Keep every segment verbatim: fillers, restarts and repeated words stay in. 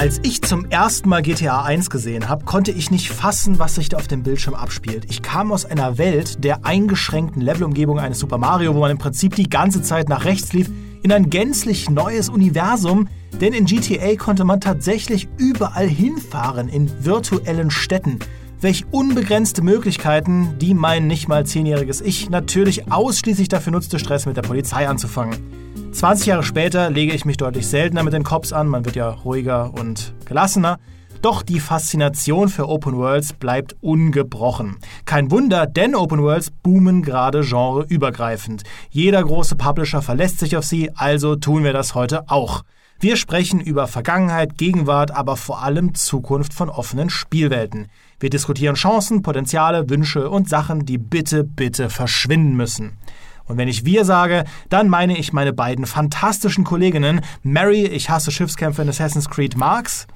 Als ich zum ersten Mal G T A eins gesehen habe, konnte ich nicht fassen, was sich da auf dem Bildschirm abspielt. Ich kam aus einer Welt der eingeschränkten Levelumgebung eines Super Mario, wo man im Prinzip die ganze Zeit nach rechts lief, in ein gänzlich neues Universum. Denn in G T A konnte man tatsächlich überall hinfahren, in virtuellen Städten. Welch unbegrenzte Möglichkeiten, die mein nicht mal zehnjähriges Ich natürlich ausschließlich dafür nutzte, Stress mit der Polizei anzufangen. zwanzig Jahre später lege ich mich deutlich seltener mit den Cops an, man wird ja ruhiger und gelassener. Doch die Faszination für Open Worlds bleibt ungebrochen. Kein Wunder, denn Open Worlds boomen gerade genreübergreifend. Jeder große Publisher verlässt sich auf sie, also tun wir das heute auch. Wir sprechen über Vergangenheit, Gegenwart, aber vor allem Zukunft von offenen Spielwelten. Wir diskutieren Chancen, Potenziale, Wünsche und Sachen, die bitte, bitte verschwinden müssen. Und wenn ich wir sage, dann meine ich meine beiden fantastischen Kolleginnen Mary, ich hasse Schiffskämpfe in Assassin's Creed, Marx.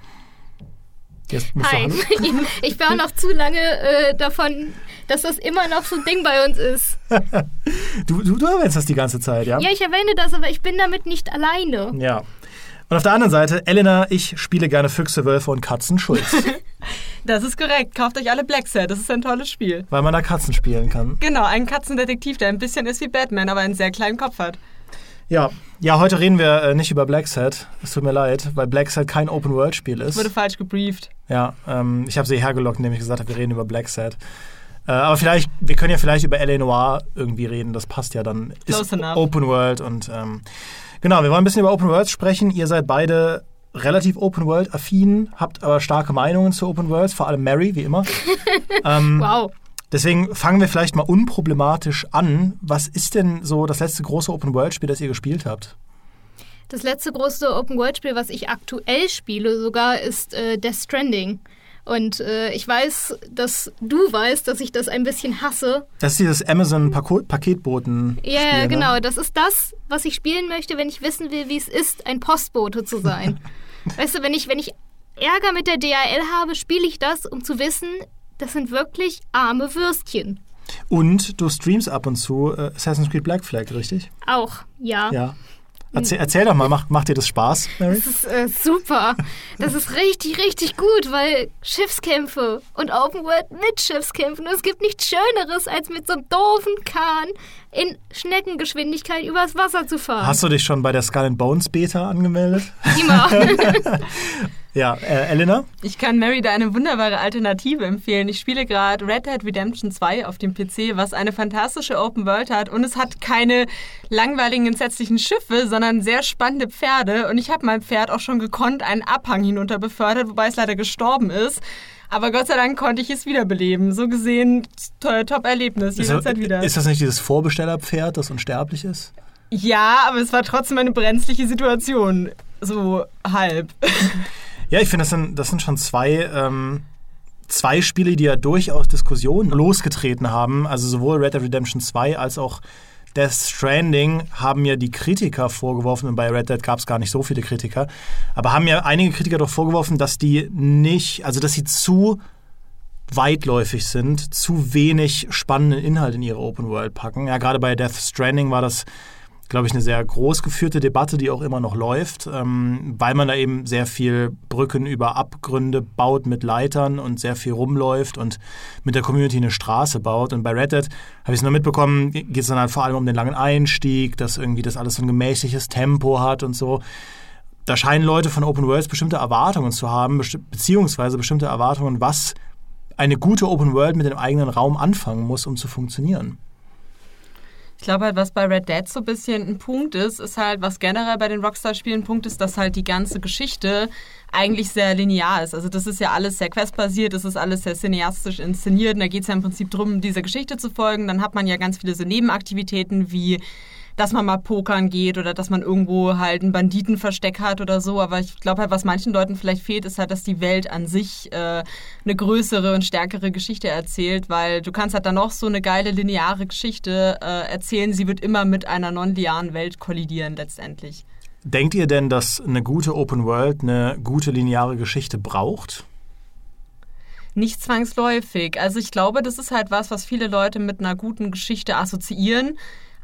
Hi, ich war noch zu lange äh, davon, dass das immer noch so ein Ding bei uns ist. du, du, du erwähnst das die ganze Zeit, ja? Ja, ich erwähne das, aber ich bin damit nicht alleine. Ja. Und auf der anderen Seite, Elena, ich spiele gerne Füchse, Wölfe und Katzen, Schulz. Das ist korrekt. Kauft euch alle Blackset. Das ist ein tolles Spiel. Weil man da Katzen spielen kann. Genau, einen Katzendetektiv, der ein bisschen ist wie Batman, aber einen sehr kleinen Kopf hat. Ja, ja, heute reden wir äh, nicht über Blackset. Es tut mir leid, weil Blackset kein Open-World-Spiel ist. Wurde falsch gebrieft. Ja, ähm, ich habe sie hergelockt, indem ich gesagt habe, wir reden über Blackset. Äh, aber vielleicht, wir können ja vielleicht über L A. Noire irgendwie reden. Das passt ja dann. Close ist enough. Open-World und ähm, genau, wir wollen ein bisschen über Open-Worlds sprechen. Ihr seid beide relativ Open-World-affin, habt aber starke Meinungen zu Open-Worlds, vor allem Mary, wie immer. ähm, wow. Deswegen fangen wir vielleicht mal unproblematisch an. Was ist denn so das letzte große Open-World-Spiel, das ihr gespielt habt? Das letzte große Open-World-Spiel, was ich aktuell spiele sogar, ist äh, Death Stranding. Und äh, ich weiß, dass du weißt, dass ich das ein bisschen hasse. Das ist dieses Amazon-Paketboten. Ja, yeah, genau. Ne? Das ist das, was ich spielen möchte, wenn ich wissen will, wie es ist, ein Postbote zu sein. Weißt du, wenn ich, wenn ich Ärger mit der D H L habe, spiele ich das, um zu wissen, das sind wirklich arme Würstchen. Und du streamst ab und zu äh, Assassin's Creed Black Flag, richtig? Auch, ja. Ja. Erzähl, erzähl doch mal, macht, macht dir das Spaß, Mary? Das ist äh, super. Das ist richtig, richtig gut, weil Schiffskämpfe und Open World mit Schiffskämpfen. Und es gibt nichts Schöneres, als mit so einem doofen Kahn in Schneckengeschwindigkeit übers Wasser zu fahren. Hast du dich schon bei der Skull and Bones Beta angemeldet? Immer. Ja, äh, Elena? Ich kann Mary da eine wunderbare Alternative empfehlen. Ich spiele gerade Red Dead Redemption zwei auf dem P C, was eine fantastische Open World hat. Und es hat keine langweiligen, entsetzlichen Schiffe, sondern sehr spannende Pferde. Und ich habe mein Pferd auch schon gekonnt einen Abhang hinunter befördert, wobei es leider gestorben ist. Aber Gott sei Dank konnte ich es wiederbeleben. So gesehen, Top-Erlebnis, jederzeit wieder. Ist das nicht dieses Vorbestellerpferd, das unsterblich ist? Ja, aber es war trotzdem eine brenzliche Situation. So halb. Ja, ich finde, das sind, das sind schon zwei, ähm, zwei Spiele, die ja durchaus Diskussionen losgetreten haben. Also sowohl Red Dead Redemption zwei als auch Death Stranding haben ja die Kritiker vorgeworfen, und bei Red Dead gab es gar nicht so viele Kritiker, aber haben ja einige Kritiker doch vorgeworfen, dass die nicht, also dass sie zu weitläufig sind, zu wenig spannenden Inhalt in ihre Open World packen. Ja, gerade bei Death Stranding war das, glaube ich, eine sehr groß geführte Debatte, die auch immer noch läuft, ähm, weil man da eben sehr viel Brücken über Abgründe baut mit Leitern und sehr viel rumläuft und mit der Community eine Straße baut. Und bei Red Dead, habe ich es nur mitbekommen, geht es dann halt vor allem um den langen Einstieg, dass irgendwie das alles so ein gemächliches Tempo hat und so. Da scheinen Leute von Open Worlds bestimmte Erwartungen zu haben, besti- beziehungsweise bestimmte Erwartungen, was eine gute Open World mit dem eigenen Raum anfangen muss, um zu funktionieren. Ich glaube halt, was bei Red Dead so ein bisschen ein Punkt ist, ist halt, was generell bei den Rockstar-Spielen ein Punkt ist, dass halt die ganze Geschichte eigentlich sehr linear ist. Also das ist ja alles sehr questbasiert, das ist alles sehr cineastisch inszeniert und da geht es ja im Prinzip darum, dieser Geschichte zu folgen. Dann hat man ja ganz viele so Nebenaktivitäten wie, dass man mal pokern geht oder dass man irgendwo halt ein Banditenversteck hat oder so. Aber ich glaube halt, was manchen Leuten vielleicht fehlt, ist halt, dass die Welt an sich äh, eine größere und stärkere Geschichte erzählt, weil du kannst halt dann noch so eine geile lineare Geschichte äh, erzählen. Sie wird immer mit einer non-linearen Welt kollidieren letztendlich. Denkt ihr denn, dass eine gute Open World eine gute lineare Geschichte braucht? Nicht zwangsläufig. Also ich glaube, das ist halt was, was viele Leute mit einer guten Geschichte assoziieren.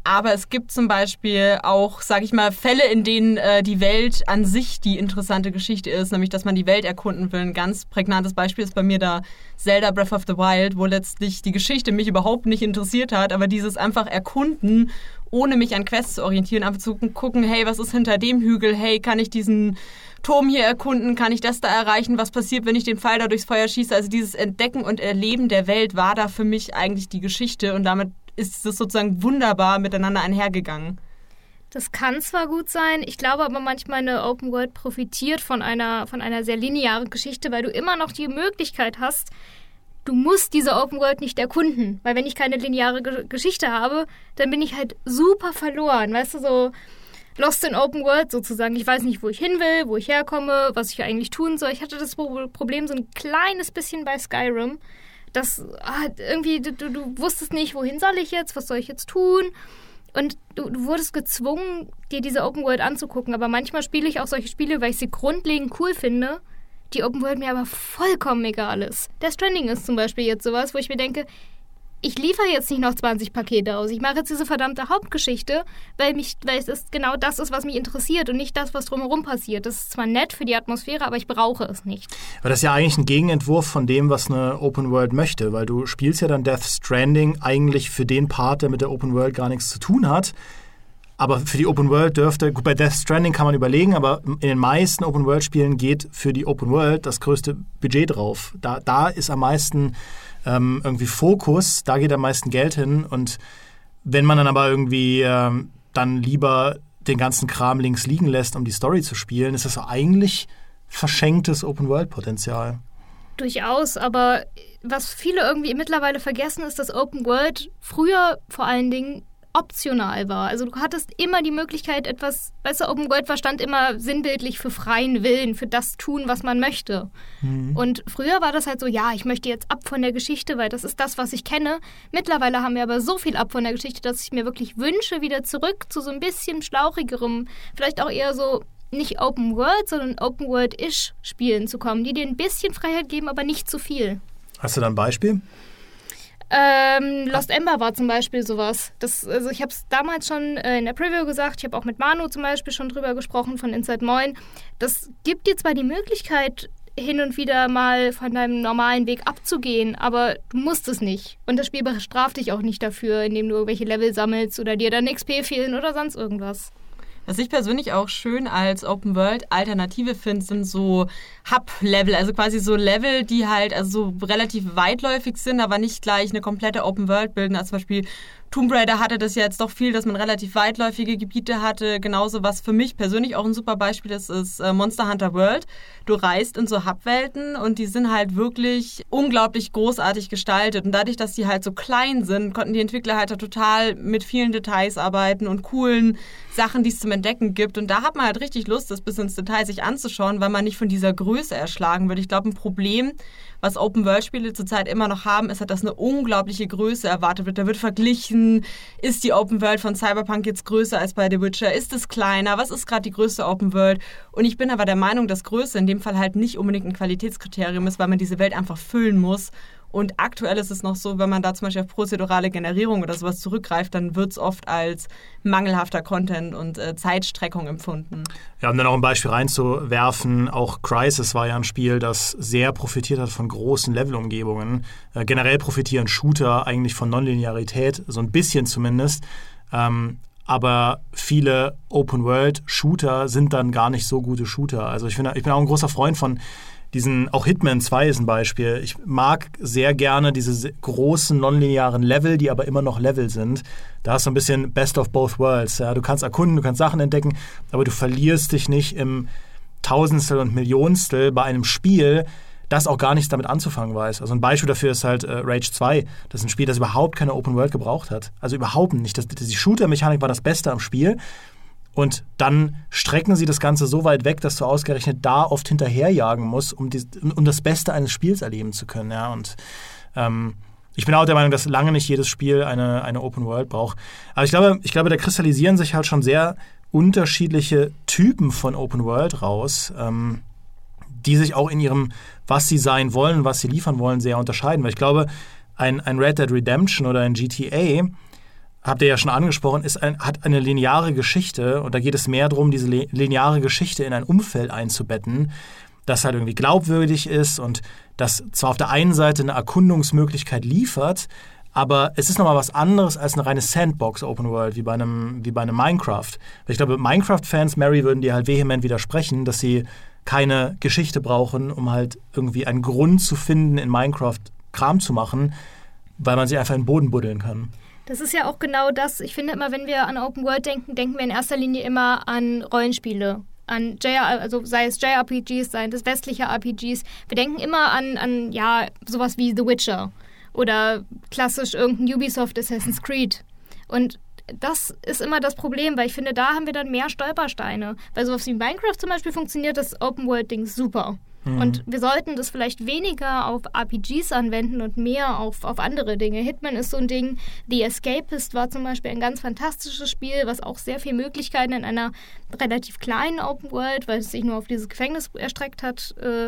Aber es gibt zum Beispiel auch, sag ich mal, Fälle, in denen äh, die Welt an sich die interessante Geschichte ist, nämlich, dass man die Welt erkunden will. Ein ganz prägnantes Beispiel ist bei mir da Zelda Breath of the Wild, wo letztlich die Geschichte mich überhaupt nicht interessiert hat, aber dieses einfach Erkunden, ohne mich an Quests zu orientieren, einfach zu gucken, hey, was ist hinter dem Hügel? Hey, kann ich diesen Turm hier erkunden? Kann ich das da erreichen? Was passiert, wenn ich den Pfeil da durchs Feuer schieße? Also dieses Entdecken und Erleben der Welt war da für mich eigentlich die Geschichte und damit ist es sozusagen wunderbar miteinander einhergegangen. Das kann zwar gut sein, ich glaube aber manchmal eine Open World profitiert von einer, von einer sehr linearen Geschichte, weil du immer noch die Möglichkeit hast, du musst diese Open World nicht erkunden. Weil wenn ich keine lineare Ge- Geschichte habe, dann bin ich halt super verloren. Weißt du, so lost in Open World sozusagen. Ich weiß nicht, wo ich hin will, wo ich herkomme, was ich eigentlich tun soll. Ich hatte das Problem so ein kleines bisschen bei Skyrim. Das ah, irgendwie, du, du wusstest nicht, wohin soll ich jetzt, was soll ich jetzt tun? Und du, du wurdest gezwungen, dir diese Open World anzugucken. Aber manchmal spiele ich auch solche Spiele, weil ich sie grundlegend cool finde, die Open World mir aber vollkommen egal ist. Death Stranding ist zum Beispiel jetzt sowas, wo ich mir denke, ich liefere jetzt nicht noch zwanzig Pakete aus. Ich mache jetzt diese verdammte Hauptgeschichte, weil, mich, weil es ist genau das ist, was mich interessiert und nicht das, was drumherum passiert. Das ist zwar nett für die Atmosphäre, aber ich brauche es nicht. Aber das ist ja eigentlich ein Gegenentwurf von dem, was eine Open World möchte, weil du spielst ja dann Death Stranding eigentlich für den Part, der mit der Open World gar nichts zu tun hat. Aber für die Open World dürfte, gut, bei Death Stranding kann man überlegen, aber in den meisten Open World Spielen geht für die Open World das größte Budget drauf. Da, da ist am meisten ähm, irgendwie Fokus, da geht am meisten Geld hin. Und wenn man dann aber irgendwie ähm, dann lieber den ganzen Kram links liegen lässt, um die Story zu spielen, ist das eigentlich verschenktes Open World Potenzial. Durchaus, aber was viele irgendwie mittlerweile vergessen, ist, dass Open World früher vor allen Dingen optional war. Also du hattest immer die Möglichkeit, etwas, weißt du, Open World stand immer sinnbildlich für freien Willen, für das tun, was man möchte. Mhm. Und früher war das halt so, ja, ich möchte jetzt ab von der Geschichte, weil das ist das, was ich kenne. Mittlerweile haben wir aber so viel ab von der Geschichte, dass ich mir wirklich wünsche, wieder zurück zu so ein bisschen schlauchigerem, vielleicht auch eher so nicht Open World, sondern Open World-ish Spielen zu kommen, die dir ein bisschen Freiheit geben, aber nicht zu viel. Hast du da ein Beispiel? Ähm, Lost Ember war zum Beispiel sowas. Das, also ich habe es damals schon äh, in der Preview gesagt, ich habe auch mit Manu zum Beispiel schon drüber gesprochen von Inside Moin. Das gibt dir zwar die Möglichkeit, hin und wieder mal von deinem normalen Weg abzugehen, aber du musst es nicht. Und das Spiel bestraft dich auch nicht dafür, indem du irgendwelche Level sammelst oder dir dann X P fehlen oder sonst irgendwas. Was ich persönlich auch schön als Open-World-Alternative finde, sind so Hub-Level, also quasi so Level, die halt also so relativ weitläufig sind, aber nicht gleich eine komplette Open-World bilden. Also zum Beispiel Tomb Raider hatte das ja jetzt doch viel, dass man relativ weitläufige Gebiete hatte. Genauso, was für mich persönlich auch ein super Beispiel ist, ist Monster Hunter World. Du reist in so Hub-Welten und die sind halt wirklich unglaublich großartig gestaltet. Und dadurch, dass die halt so klein sind, konnten die Entwickler halt total mit vielen Details arbeiten und coolen Sachen, die es zum Entdecken gibt. Und da hat man halt richtig Lust, das bis ins Detail sich anzuschauen, weil man nicht von dieser Größe erschlagen wird. Ich glaube, ein Problem, was Open-World-Spiele zurzeit immer noch haben, ist halt, dass eine unglaubliche Größe erwartet wird. Da wird verglichen, ist die Open-World von Cyberpunk jetzt größer als bei The Witcher? Ist es kleiner? Was ist gerade die größte Open-World? Und ich bin aber der Meinung, dass Größe in dem Fall halt nicht unbedingt ein Qualitätskriterium ist, weil man diese Welt einfach füllen muss. Und aktuell ist es noch so, wenn man da zum Beispiel auf prozedurale Generierung oder sowas zurückgreift, dann wird es oft als mangelhafter Content und äh, Zeitstreckung empfunden. Ja, um dann auch ein Beispiel reinzuwerfen, auch Crysis war ja ein Spiel, das sehr profitiert hat von großen Levelumgebungen. Äh, generell profitieren Shooter eigentlich von Nonlinearität, so ein bisschen zumindest. Ähm, aber viele Open-World-Shooter sind dann gar nicht so gute Shooter. Also ich, find, ich bin auch ein großer Freund von diesen, auch Hitman zwei ist ein Beispiel. Ich mag sehr gerne diese großen, nonlinearen Level, die aber immer noch Level sind. Da hast du ein bisschen Best of both worlds. Ja? Du kannst erkunden, du kannst Sachen entdecken, aber du verlierst dich nicht im Tausendstel und Millionstel bei einem Spiel, das auch gar nichts damit anzufangen weiß. Also ein Beispiel dafür ist halt äh, Rage zwei. Das ist ein Spiel, das überhaupt keine Open World gebraucht hat. Also überhaupt nicht. Das, die Shooter-Mechanik war das Beste am Spiel. Und dann strecken sie das Ganze so weit weg, dass du ausgerechnet da oft hinterherjagen musst, um, die, um das Beste eines Spiels erleben zu können. Ja? Und ähm, ich bin auch der Meinung, dass lange nicht jedes Spiel eine, eine Open World braucht. Aber ich glaube, ich glaube, da kristallisieren sich halt schon sehr unterschiedliche Typen von Open World raus, ähm, die sich auch in ihrem, was sie sein wollen, was sie liefern wollen, sehr unterscheiden. Weil ich glaube, ein, ein Red Dead Redemption oder ein G T A habt ihr ja schon angesprochen, ist ein, hat eine lineare Geschichte und da geht es mehr darum, diese lineare Geschichte in ein Umfeld einzubetten, das halt irgendwie glaubwürdig ist und das zwar auf der einen Seite eine Erkundungsmöglichkeit liefert, aber es ist nochmal was anderes als eine reine Sandbox-Open-World, wie bei einem, wie bei einem Minecraft. Ich glaube, Minecraft-Fans, Mary, würden dir halt vehement widersprechen, dass sie keine Geschichte brauchen, um halt irgendwie einen Grund zu finden, in Minecraft Kram zu machen, weil man sie einfach in den Boden buddeln kann. Das ist ja auch genau das. Ich finde immer, wenn wir an Open World denken, denken wir in erster Linie immer an Rollenspiele. An J R, also sei es J R P Gs, sei es westliche R P Gs. Wir denken immer an, an ja, sowas wie The Witcher oder klassisch irgendein Ubisoft Assassin's Creed. Und das ist immer das Problem, weil ich finde, da haben wir dann mehr Stolpersteine. Weil sowas wie Minecraft zum Beispiel funktioniert das Open-World-Ding super. Mhm. Und wir sollten das vielleicht weniger auf R P Gs anwenden und mehr auf, auf andere Dinge. Hitman ist so ein Ding. The Escapist war zum Beispiel ein ganz fantastisches Spiel, was auch sehr viele Möglichkeiten in einer relativ kleinen Open-World, weil es sich nur auf dieses Gefängnis erstreckt hat, äh,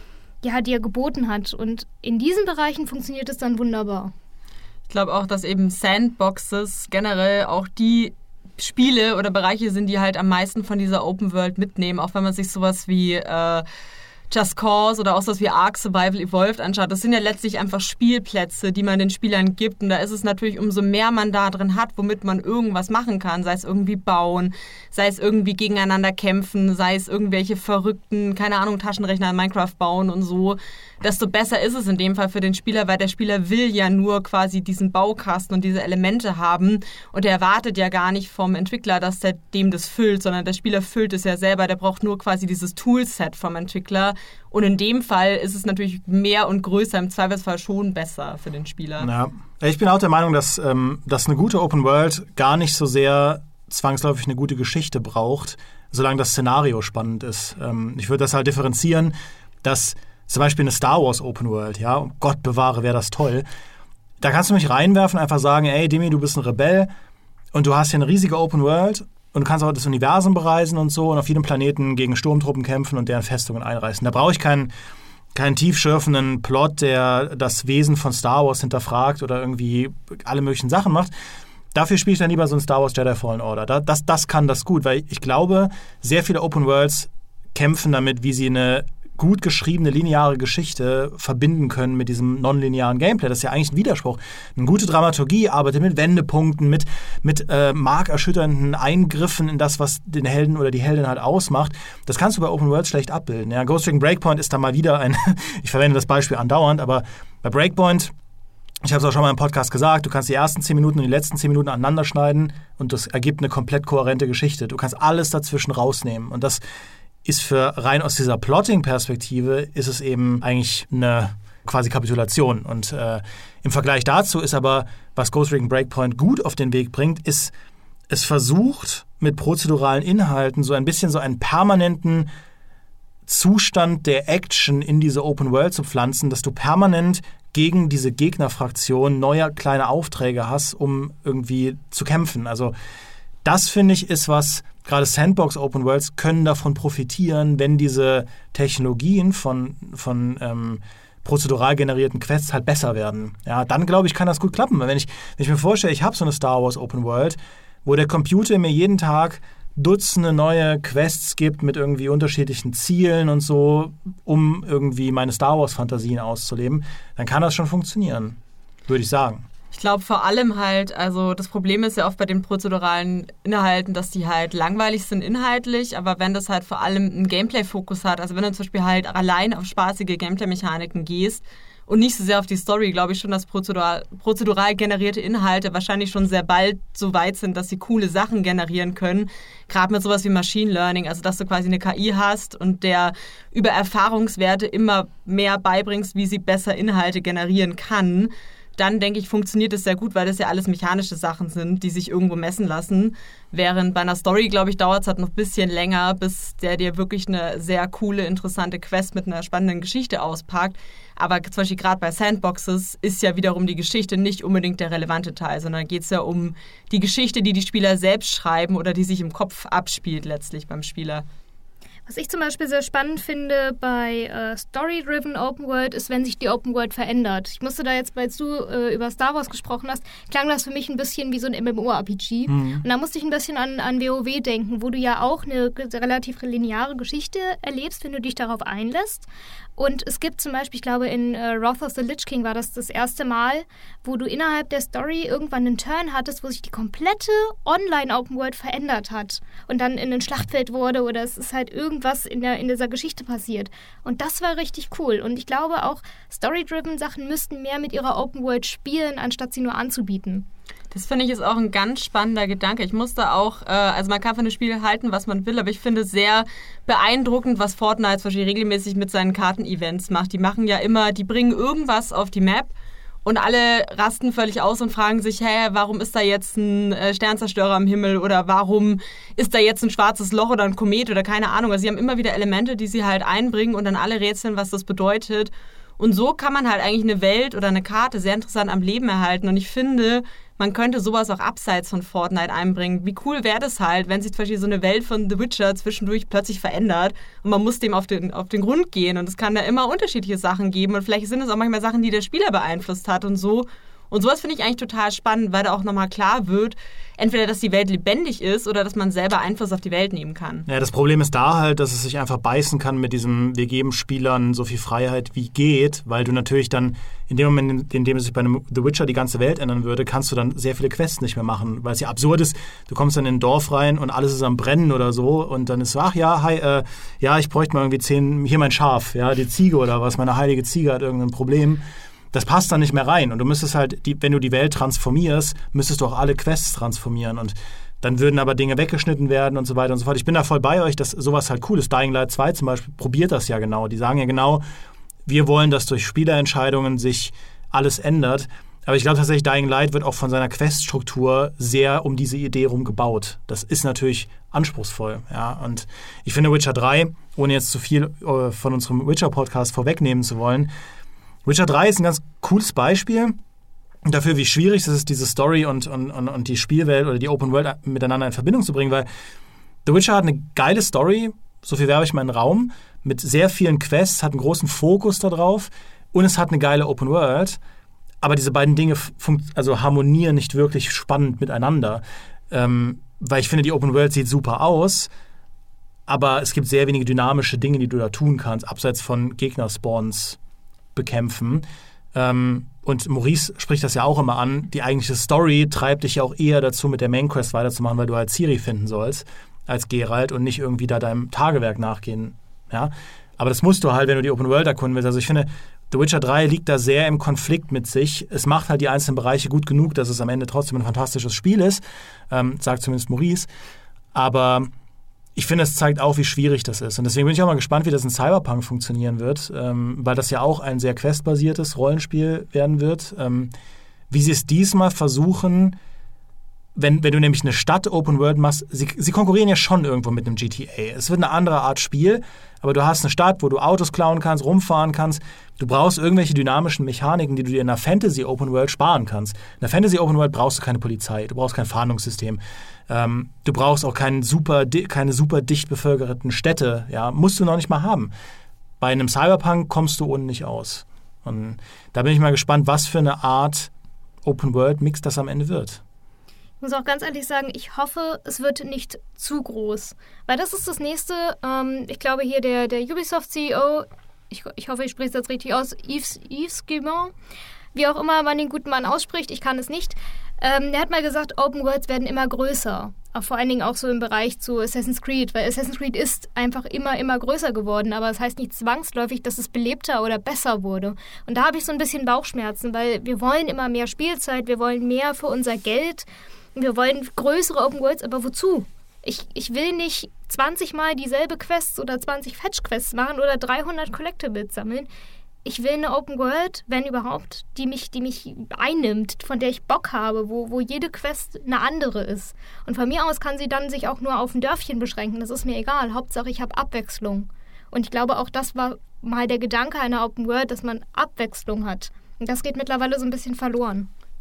ja, die er geboten hat. Und in diesen Bereichen funktioniert es dann wunderbar. Ich glaube auch, dass eben Sandboxes generell auch die Spiele oder Bereiche sind, die halt am meisten von dieser Open World mitnehmen. Auch wenn man sich sowas wie äh, Just Cause oder auch sowas wie Ark Survival Evolved anschaut. Das sind ja letztlich einfach Spielplätze, die man den Spielern gibt. Und da ist es natürlich, umso mehr man da drin hat, womit man irgendwas machen kann, sei es irgendwie bauen, sei es irgendwie gegeneinander kämpfen, sei es irgendwelche verrückten, keine Ahnung, Taschenrechner in Minecraft bauen und so, desto besser ist es in dem Fall für den Spieler, weil der Spieler will ja nur quasi diesen Baukasten und diese Elemente haben und der erwartet ja gar nicht vom Entwickler, dass der dem das füllt, sondern der Spieler füllt es ja selber, der braucht nur quasi dieses Toolset vom Entwickler und in dem Fall ist es natürlich mehr und größer, im Zweifelsfall schon besser für den Spieler. Ja, ich bin auch der Meinung, dass, ähm, dass eine gute Open World gar nicht so sehr zwangsläufig eine gute Geschichte braucht, solange das Szenario spannend ist. Ähm, ich würde das halt differenzieren, dass zum Beispiel eine Star Wars Open World, ja, um Gott bewahre, wäre das toll. Da kannst du mich reinwerfen, einfach sagen, ey, Demi, du bist ein Rebell und du hast hier eine riesige Open World und du kannst auch das Universum bereisen und so und auf jedem Planeten gegen Sturmtruppen kämpfen und deren Festungen einreißen. Da brauche ich keinen, keinen tiefschürfenden Plot, der das Wesen von Star Wars hinterfragt oder irgendwie alle möglichen Sachen macht. Dafür spiele ich dann lieber so ein Star Wars Jedi Fallen Order. Das, das kann das gut, weil ich glaube, sehr viele Open Worlds kämpfen damit, wie sie eine gut geschriebene, lineare Geschichte verbinden können mit diesem nonlinearen Gameplay. Das ist ja eigentlich ein Widerspruch. Eine gute Dramaturgie arbeitet mit Wendepunkten, mit, mit äh, markerschütternden Eingriffen in das, was den Helden oder die Heldin halt ausmacht. Das kannst du bei Open Worlds schlecht abbilden. Ja, Ghost Recon Breakpoint ist da mal wieder ein, ich verwende das Beispiel andauernd, aber bei Breakpoint, ich habe es auch schon mal im Podcast gesagt, du kannst die ersten zehn Minuten und die letzten zehn Minuten aneinander schneiden und das ergibt eine komplett kohärente Geschichte. Du kannst alles dazwischen rausnehmen und das ist für rein aus dieser Plotting-Perspektive ist es eben eigentlich eine quasi Kapitulation. Und äh, im Vergleich dazu ist aber, was Ghost Recon Breakpoint gut auf den Weg bringt, ist, es versucht mit prozeduralen Inhalten so ein bisschen so einen permanenten Zustand der Action in diese Open World zu pflanzen, dass du permanent gegen diese Gegnerfraktion neue kleine Aufträge hast, um irgendwie zu kämpfen. Also das, finde ich, ist was, gerade Sandbox Open Worlds können davon profitieren, wenn diese Technologien von, von ähm, prozedural generierten Quests halt besser werden. Ja, dann, glaube ich, kann das gut klappen. Wenn ich, wenn ich mir vorstelle, ich habe so eine Star Wars Open World, wo der Computer mir jeden Tag Dutzende neue Quests gibt mit irgendwie unterschiedlichen Zielen und so, um irgendwie meine Star Wars-Fantasien auszuleben, dann kann das schon funktionieren, würde ich sagen. Ich glaube vor allem halt, also das Problem ist ja oft bei den prozeduralen Inhalten, dass die halt langweilig sind inhaltlich, aber wenn das halt vor allem einen Gameplay-Fokus hat, also wenn du zum Beispiel halt allein auf spaßige Gameplay-Mechaniken gehst und nicht so sehr auf die Story, glaube ich schon, dass prozedural, prozedural generierte Inhalte wahrscheinlich schon sehr bald so weit sind, dass sie coole Sachen generieren können. Gerade mit sowas wie Machine Learning, also dass du quasi eine K I hast und der über Erfahrungswerte immer mehr beibringst, wie sie besser Inhalte generieren kann. Dann, denke ich, funktioniert es sehr gut, weil das ja alles mechanische Sachen sind, die sich irgendwo messen lassen. Während bei einer Story, glaube ich, dauert es halt noch ein bisschen länger, bis der dir wirklich eine sehr coole, interessante Quest mit einer spannenden Geschichte auspackt. Aber zum Beispiel gerade bei Sandboxes ist ja wiederum die Geschichte nicht unbedingt der relevante Teil, sondern geht es ja um die Geschichte, die die Spieler selbst schreiben oder die sich im Kopf abspielt letztlich beim Spieler. Was ich zum Beispiel sehr spannend finde bei äh, Story-Driven Open World ist, wenn sich die Open World verändert. Ich musste da jetzt, weil du äh, über Star Wars gesprochen hast, klang das für mich ein bisschen wie so ein MMORPG. Mhm. Und da musste ich ein bisschen an, an WoW denken, wo du ja auch eine relativ lineare Geschichte erlebst, wenn du dich darauf einlässt. Und es gibt zum Beispiel, ich glaube in äh, Wrath of the Lich King war das das erste Mal, wo du innerhalb der Story irgendwann einen Turn hattest, wo sich die komplette Online-Open World verändert hat und dann in ein Schlachtfeld wurde oder es ist halt irgendwas in, der, in dieser Geschichte passiert. Und das war richtig cool. Und ich glaube auch, Story-Driven Sachen müssten mehr mit ihrer Open World spielen, anstatt sie nur anzubieten. Das finde ich ist auch ein ganz spannender Gedanke. Ich musste auch, äh, also man kann von dem Spiel halten, was man will, aber ich finde es sehr beeindruckend, was Fortnite zum Beispiel regelmäßig mit seinen Karten-Events macht. Die machen ja immer, die bringen irgendwas auf die Map und alle rasten völlig aus und fragen sich, hä, warum ist da jetzt ein äh, Sternzerstörer am Himmel oder warum ist da jetzt ein schwarzes Loch oder ein Komet oder keine Ahnung. Also sie haben immer wieder Elemente, die sie halt einbringen und dann alle rätseln, was das bedeutet. Und so kann man halt eigentlich eine Welt oder eine Karte sehr interessant am Leben erhalten. Und ich finde, man könnte sowas auch abseits von Fortnite einbringen. Wie cool wäre das halt, wenn sich zum Beispiel so eine Welt von The Witcher zwischendurch plötzlich verändert und man muss dem auf den, auf den Grund gehen. Und es kann da immer unterschiedliche Sachen geben. Und vielleicht sind es auch manchmal Sachen, die der Spieler beeinflusst hat und so. Und sowas finde ich eigentlich total spannend, weil da auch nochmal klar wird, entweder, dass die Welt lebendig ist oder dass man selber Einfluss auf die Welt nehmen kann. Ja, das Problem ist da halt, dass es sich einfach beißen kann mit diesem, wir geben Spielern so viel Freiheit wie geht, weil du natürlich dann in dem Moment, in dem sich bei einem The Witcher die ganze Welt ändern würde, kannst du dann sehr viele Quests nicht mehr machen, weil es ja absurd ist, du kommst dann in ein Dorf rein und alles ist am Brennen oder so und dann ist so, ach ja, hi, äh, ja, ich bräuchte mal irgendwie zehn, hier mein Schaf, ja, die Ziege oder was, meine heilige Ziege hat irgendein Problem. Das passt dann nicht mehr rein. Und du müsstest halt, die, wenn du die Welt transformierst, müsstest du auch alle Quests transformieren. Und dann würden aber Dinge weggeschnitten werden und so weiter und so fort. Ich bin da voll bei euch, dass sowas halt cool ist. Dying Light zwei zum Beispiel probiert das ja genau. Die sagen ja genau, wir wollen, dass durch Spielerentscheidungen sich alles ändert. Aber ich glaube tatsächlich, Dying Light wird auch von seiner Queststruktur sehr um diese Idee rum gebaut. Das ist natürlich anspruchsvoll. Ja. Und ich finde Witcher drei, ohne jetzt zu viel äh, von unserem Witcher-Podcast vorwegnehmen zu wollen, Witcher drei ist ein ganz cooles Beispiel dafür, wie schwierig es ist, diese Story und, und, und die Spielwelt oder die Open World miteinander in Verbindung zu bringen, weil The Witcher hat eine geile Story, so viel werbe ich mal in den Raum, mit sehr vielen Quests, hat einen großen Fokus darauf und es hat eine geile Open World, aber diese beiden Dinge funkt, also harmonieren nicht wirklich spannend miteinander, ähm, weil ich finde, die Open World sieht super aus, aber es gibt sehr wenige dynamische Dinge, die du da tun kannst, abseits von Gegnerspawns bekämpfen. Ähm, und Maurice spricht das ja auch immer an, die eigentliche Story treibt dich ja auch eher dazu, mit der Main-Quest weiterzumachen, weil du halt Ciri finden sollst, als Geralt und nicht irgendwie da deinem Tagewerk nachgehen. Ja? Aber das musst du halt, wenn du die Open World erkunden willst. Also ich finde, The Witcher drei liegt da sehr im Konflikt mit sich. Es macht halt die einzelnen Bereiche gut genug, dass es am Ende trotzdem ein fantastisches Spiel ist, ähm, sagt zumindest Maurice. Aber ich finde, es zeigt auch, wie schwierig das ist. Und deswegen bin ich auch mal gespannt, wie das in Cyberpunk funktionieren wird, ähm, weil das ja auch ein sehr questbasiertes Rollenspiel werden wird. Ähm, wie sie es diesmal versuchen, wenn, wenn du nämlich eine Stadt Open World machst, sie, sie konkurrieren ja schon irgendwo mit einem G T A. Es wird eine andere Art Spiel, aber du hast eine Stadt, wo du Autos klauen kannst, rumfahren kannst. Du brauchst irgendwelche dynamischen Mechaniken, die du dir in einer Fantasy Open World sparen kannst. In einer Fantasy Open World brauchst du keine Polizei, du brauchst kein Fahndungssystem. Ähm, du brauchst auch keinen super, keine super dicht bevölkerten Städte. Ja, musst du noch nicht mal haben. Bei einem Cyberpunk kommst du ohne nicht aus. Und da bin ich mal gespannt, was für eine Art Open-World-Mix das am Ende wird. Ich muss auch ganz ehrlich sagen, ich hoffe, es wird nicht zu groß. Weil das ist das Nächste. Ähm, ich glaube hier der, der Ubisoft-C E O, ich, ich hoffe, ich spreche es jetzt richtig aus, Yves, Yves Guillemot, wie auch immer man den guten Mann ausspricht, ich kann es nicht. Ähm, der hat mal gesagt, Open Worlds werden immer größer. Auch vor allen Dingen auch so im Bereich zu Assassin's Creed, weil Assassin's Creed ist einfach immer, immer größer geworden, aber das heißt nicht zwangsläufig, dass es belebter oder besser wurde. Und da habe ich so ein bisschen Bauchschmerzen, weil wir wollen immer mehr Spielzeit, wir wollen mehr für unser Geld, wir wollen größere Open Worlds, aber wozu? Ich, ich will nicht zwanzig Mal dieselbe Quests oder zwanzig Fetch-Quests machen oder dreihundert Collectibles sammeln. Ich will eine Open World, wenn überhaupt, die mich, die mich einnimmt, von der ich Bock habe, wo, wo jede Quest eine andere ist. Und von mir aus kann sie dann sich auch nur auf ein Dörfchen beschränken. Das ist mir egal. Hauptsache, ich habe Abwechslung. Und ich glaube, auch das war mal der Gedanke einer Open World, dass man Abwechslung hat. Und das geht mittlerweile so ein bisschen verloren.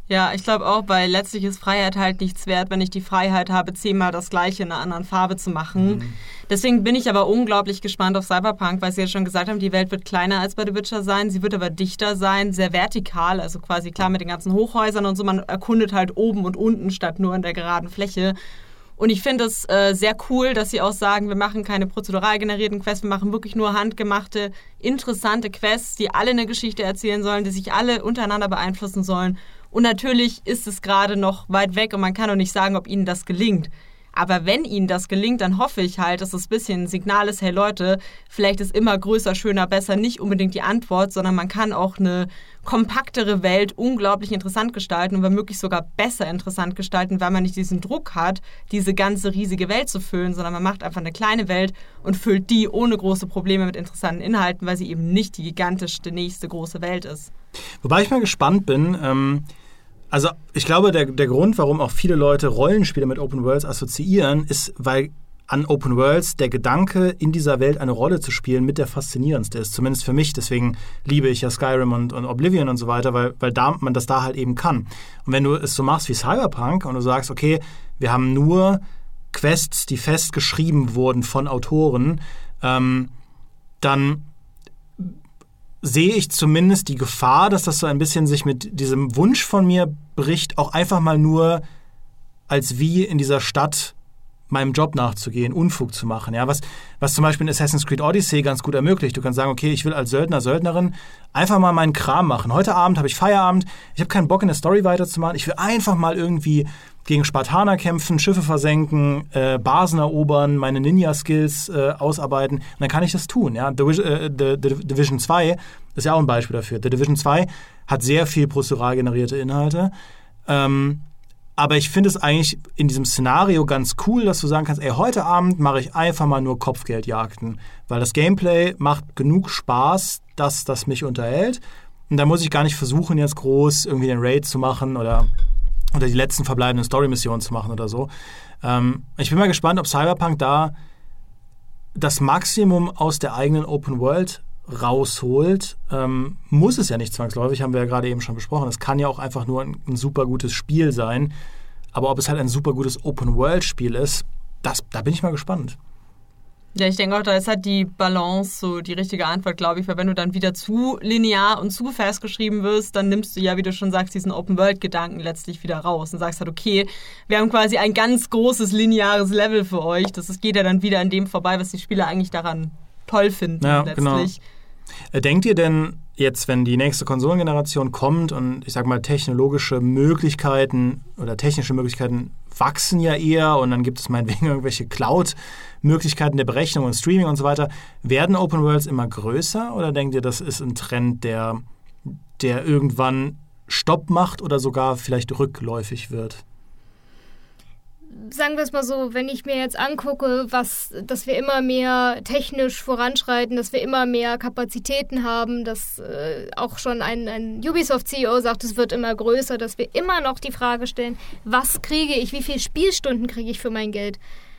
Ja, ich glaube auch, weil letztlich ist Freiheit halt nichts wert, wenn ich die Freiheit habe, zehnmal das Gleiche in einer anderen Farbe zu machen. Mhm. Deswegen bin ich aber unglaublich gespannt auf Cyberpunk, weil Sie ja schon gesagt haben, die Welt wird kleiner als bei The Witcher sein, sie wird aber dichter sein, sehr vertikal, also quasi klar mit den ganzen Hochhäusern und so, man erkundet halt oben und unten statt nur in der geraden Fläche. Und ich finde es äh, sehr cool, dass sie auch sagen, wir machen keine prozedural generierten Quests, wir machen wirklich nur handgemachte, interessante Quests, die alle eine Geschichte erzählen sollen, die sich alle untereinander beeinflussen sollen. Und natürlich ist es gerade noch weit weg und man kann auch nicht sagen, ob ihnen das gelingt. Aber wenn ihnen das gelingt, dann hoffe ich halt, dass es ein bisschen ein Signal ist, hey Leute, vielleicht ist immer größer, schöner, besser nicht unbedingt die Antwort, sondern man kann auch eine kompaktere Welt unglaublich interessant gestalten und womöglich sogar besser interessant gestalten, weil man nicht diesen Druck hat, diese ganze riesige Welt zu füllen, sondern man macht einfach eine kleine Welt und füllt die ohne große Probleme mit interessanten Inhalten, weil sie eben nicht die gigantischste nächste große Welt ist. Wobei ich mal gespannt bin, ähm Also ich glaube, der, der Grund, warum auch viele Leute Rollenspiele mit Open Worlds assoziieren, ist, weil an Open Worlds der Gedanke, in dieser Welt eine Rolle zu spielen, mit der faszinierendste ist. Zumindest für mich. Deswegen liebe ich ja Skyrim und, und Oblivion und so weiter, weil, weil da, man das da halt eben kann. Und wenn du es so machst wie Cyberpunk und du sagst, okay, wir haben nur Quests, die festgeschrieben wurden von Autoren, ähm, dann sehe ich zumindest die Gefahr, dass das so ein bisschen sich mit diesem Wunsch von mir bricht, auch einfach mal nur als wie in dieser Stadt meinem Job nachzugehen, Unfug zu machen. Ja, was, was zum Beispiel in Assassin's Creed Odyssey ganz gut ermöglicht. Du kannst sagen, okay, ich will als Söldner, Söldnerin einfach mal meinen Kram machen. Heute Abend habe ich Feierabend, ich habe keinen Bock in der Story weiterzumachen. Ich will einfach mal irgendwie gegen Spartaner kämpfen, Schiffe versenken, äh, Basen erobern, meine Ninja-Skills äh, ausarbeiten. Und dann kann ich das tun. Ja? The, äh, The, The Division zwei ist ja auch ein Beispiel dafür. The Division zwei hat sehr viel prozedural generierte Inhalte. Ähm, aber ich finde es eigentlich in diesem Szenario ganz cool, dass du sagen kannst, ey, heute Abend mache ich einfach mal nur Kopfgeldjagden. Weil das Gameplay macht genug Spaß, dass das mich unterhält. Und da muss ich gar nicht versuchen, jetzt groß irgendwie den Raid zu machen oder oder die letzten verbleibenden Story-Missionen zu machen oder so. Ähm, ich bin mal gespannt, ob Cyberpunk da das Maximum aus der eigenen Open World rausholt. Ähm, muss es ja nicht zwangsläufig, haben wir ja gerade eben schon besprochen. Es kann ja auch einfach nur ein, ein super gutes Spiel sein. Aber ob es halt ein super gutes Open World Spiel ist, das, da bin ich mal gespannt. Ja, ich denke auch, da ist halt die Balance so die richtige Antwort, glaube ich, weil wenn du dann wieder zu linear und zu festgeschrieben wirst, dann nimmst du ja, wie du schon sagst, diesen Open-World-Gedanken letztlich wieder raus und sagst halt, okay, wir haben quasi ein ganz großes lineares Level für euch. Das geht ja dann wieder an dem vorbei, was die Spieler eigentlich daran toll finden, ja, letztlich. Genau. Denkt ihr denn jetzt, wenn die nächste Konsolengeneration kommt und ich sag mal technologische Möglichkeiten oder technische Möglichkeiten wachsen ja eher und dann gibt es meinetwegen irgendwelche Cloud-Möglichkeiten der Berechnung und Streaming und so weiter, werden Open Worlds immer größer oder denkt ihr, das ist ein Trend, der, der irgendwann Stopp macht oder sogar vielleicht rückläufig wird? Sagen wir es mal so, wenn ich mir jetzt angucke, was, dass wir immer mehr technisch voranschreiten, dass wir immer mehr Kapazitäten haben, dass äh, auch schon ein, ein Ubisoft-C E O sagt, es wird immer größer, dass wir immer noch die Frage stellen, was kriege ich, wie viele Spielstunden kriege ich für mein Geld?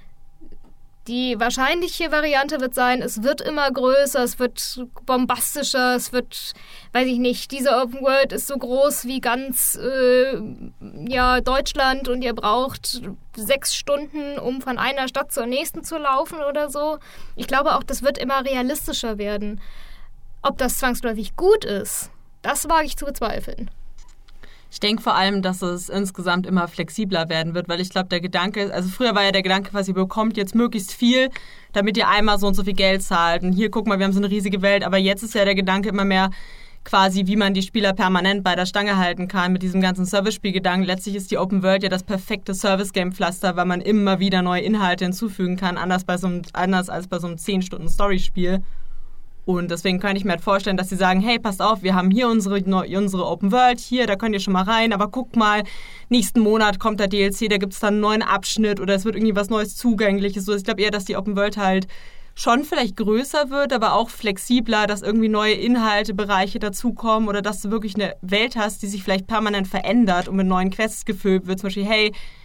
Die wahrscheinliche Variante wird sein, es wird immer größer, es wird bombastischer, es wird, weiß ich nicht, diese Open World ist so groß wie ganz äh, ja, Deutschland und ihr braucht sechs Stunden, um von einer Stadt zur nächsten zu laufen oder so. Ich glaube auch, das wird immer realistischer werden. Ob das zwangsläufig gut ist, das wage ich zu bezweifeln. Ich denke vor allem, dass es insgesamt immer flexibler werden wird, weil ich glaube, der Gedanke, also früher war ja der Gedanke quasi, ihr bekommt jetzt möglichst viel, damit ihr einmal so und so viel Geld zahlt. Und hier, guck mal, wir haben so eine riesige Welt, aber jetzt ist ja der Gedanke immer mehr quasi, wie man die Spieler permanent bei der Stange halten kann mit diesem ganzen Service-Spielgedanken. Letztlich ist die Open World ja das perfekte Service-Game-Pflaster, weil man immer wieder neue Inhalte hinzufügen kann, anders, bei so einem, anders als bei so einem zehn Stunden Story-Spiel. Und deswegen kann ich mir halt vorstellen, dass sie sagen, hey, passt auf, wir haben hier unsere, unsere Open World, hier, da könnt ihr schon mal rein, aber guck mal, nächsten Monat kommt der D L C, da gibt es dann einen neuen Abschnitt oder es wird irgendwie was Neues Zugängliches. Ich glaube eher, dass die Open World halt schon vielleicht größer wird, aber auch flexibler, dass irgendwie neue Inhalte, Bereiche dazukommen oder dass du wirklich eine Welt hast, die sich vielleicht permanent verändert und mit neuen Quests gefüllt wird. Zum Beispiel, hey,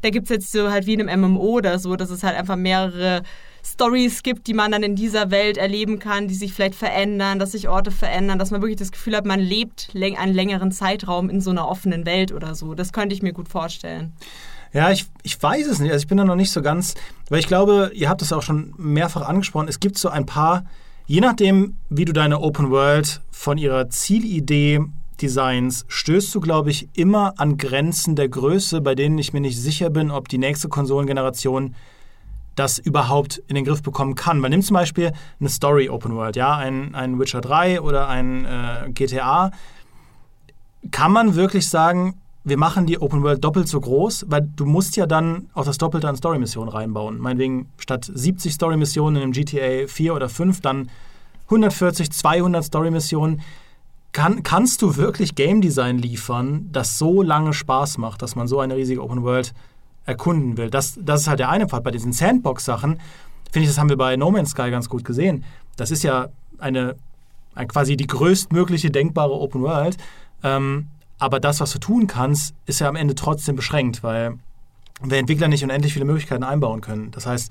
Da gibt es jetzt so halt wie in einem M M O oder so, dass es halt einfach mehrere Stories gibt, die man dann in dieser Welt erleben kann, die sich vielleicht verändern, dass sich Orte verändern, dass man wirklich das Gefühl hat, man lebt einen längeren Zeitraum in so einer offenen Welt oder so. Das könnte ich mir gut vorstellen. Ja, ich, ich weiß es nicht. Also ich bin da noch nicht so ganz, weil ich glaube, ihr habt es auch schon mehrfach angesprochen, es gibt so ein paar, je nachdem, wie du deine Open World von ihrer Zielidee Designs, stößt du, glaube ich, immer an Grenzen der Größe, bei denen ich mir nicht sicher bin, ob die nächste Konsolengeneration das überhaupt in den Griff bekommen kann. Man nimmt zum Beispiel eine Story Open World, ja, ein, ein Witcher drei oder ein äh, G T A. Kann man wirklich sagen, wir machen die Open World doppelt so groß? Weil du musst ja dann auch das Doppelte an Story-Missionen reinbauen. Meinetwegen statt siebzig Story-Missionen in einem G T A vier oder fünf dann hundertvierzig, zweihundert Story-Missionen. Kann, kannst du wirklich Game Design liefern, das so lange Spaß macht, dass man so eine riesige Open World erkunden will? Das, das ist halt der eine Part. Bei diesen Sandbox-Sachen, finde ich, das haben wir bei No Man's Sky ganz gut gesehen. Das ist ja eine, eine quasi die größtmögliche denkbare Open World. Ähm, aber das, was du tun kannst, ist ja am Ende trotzdem beschränkt, weil wir Entwickler nicht unendlich viele Möglichkeiten einbauen können. Das heißt,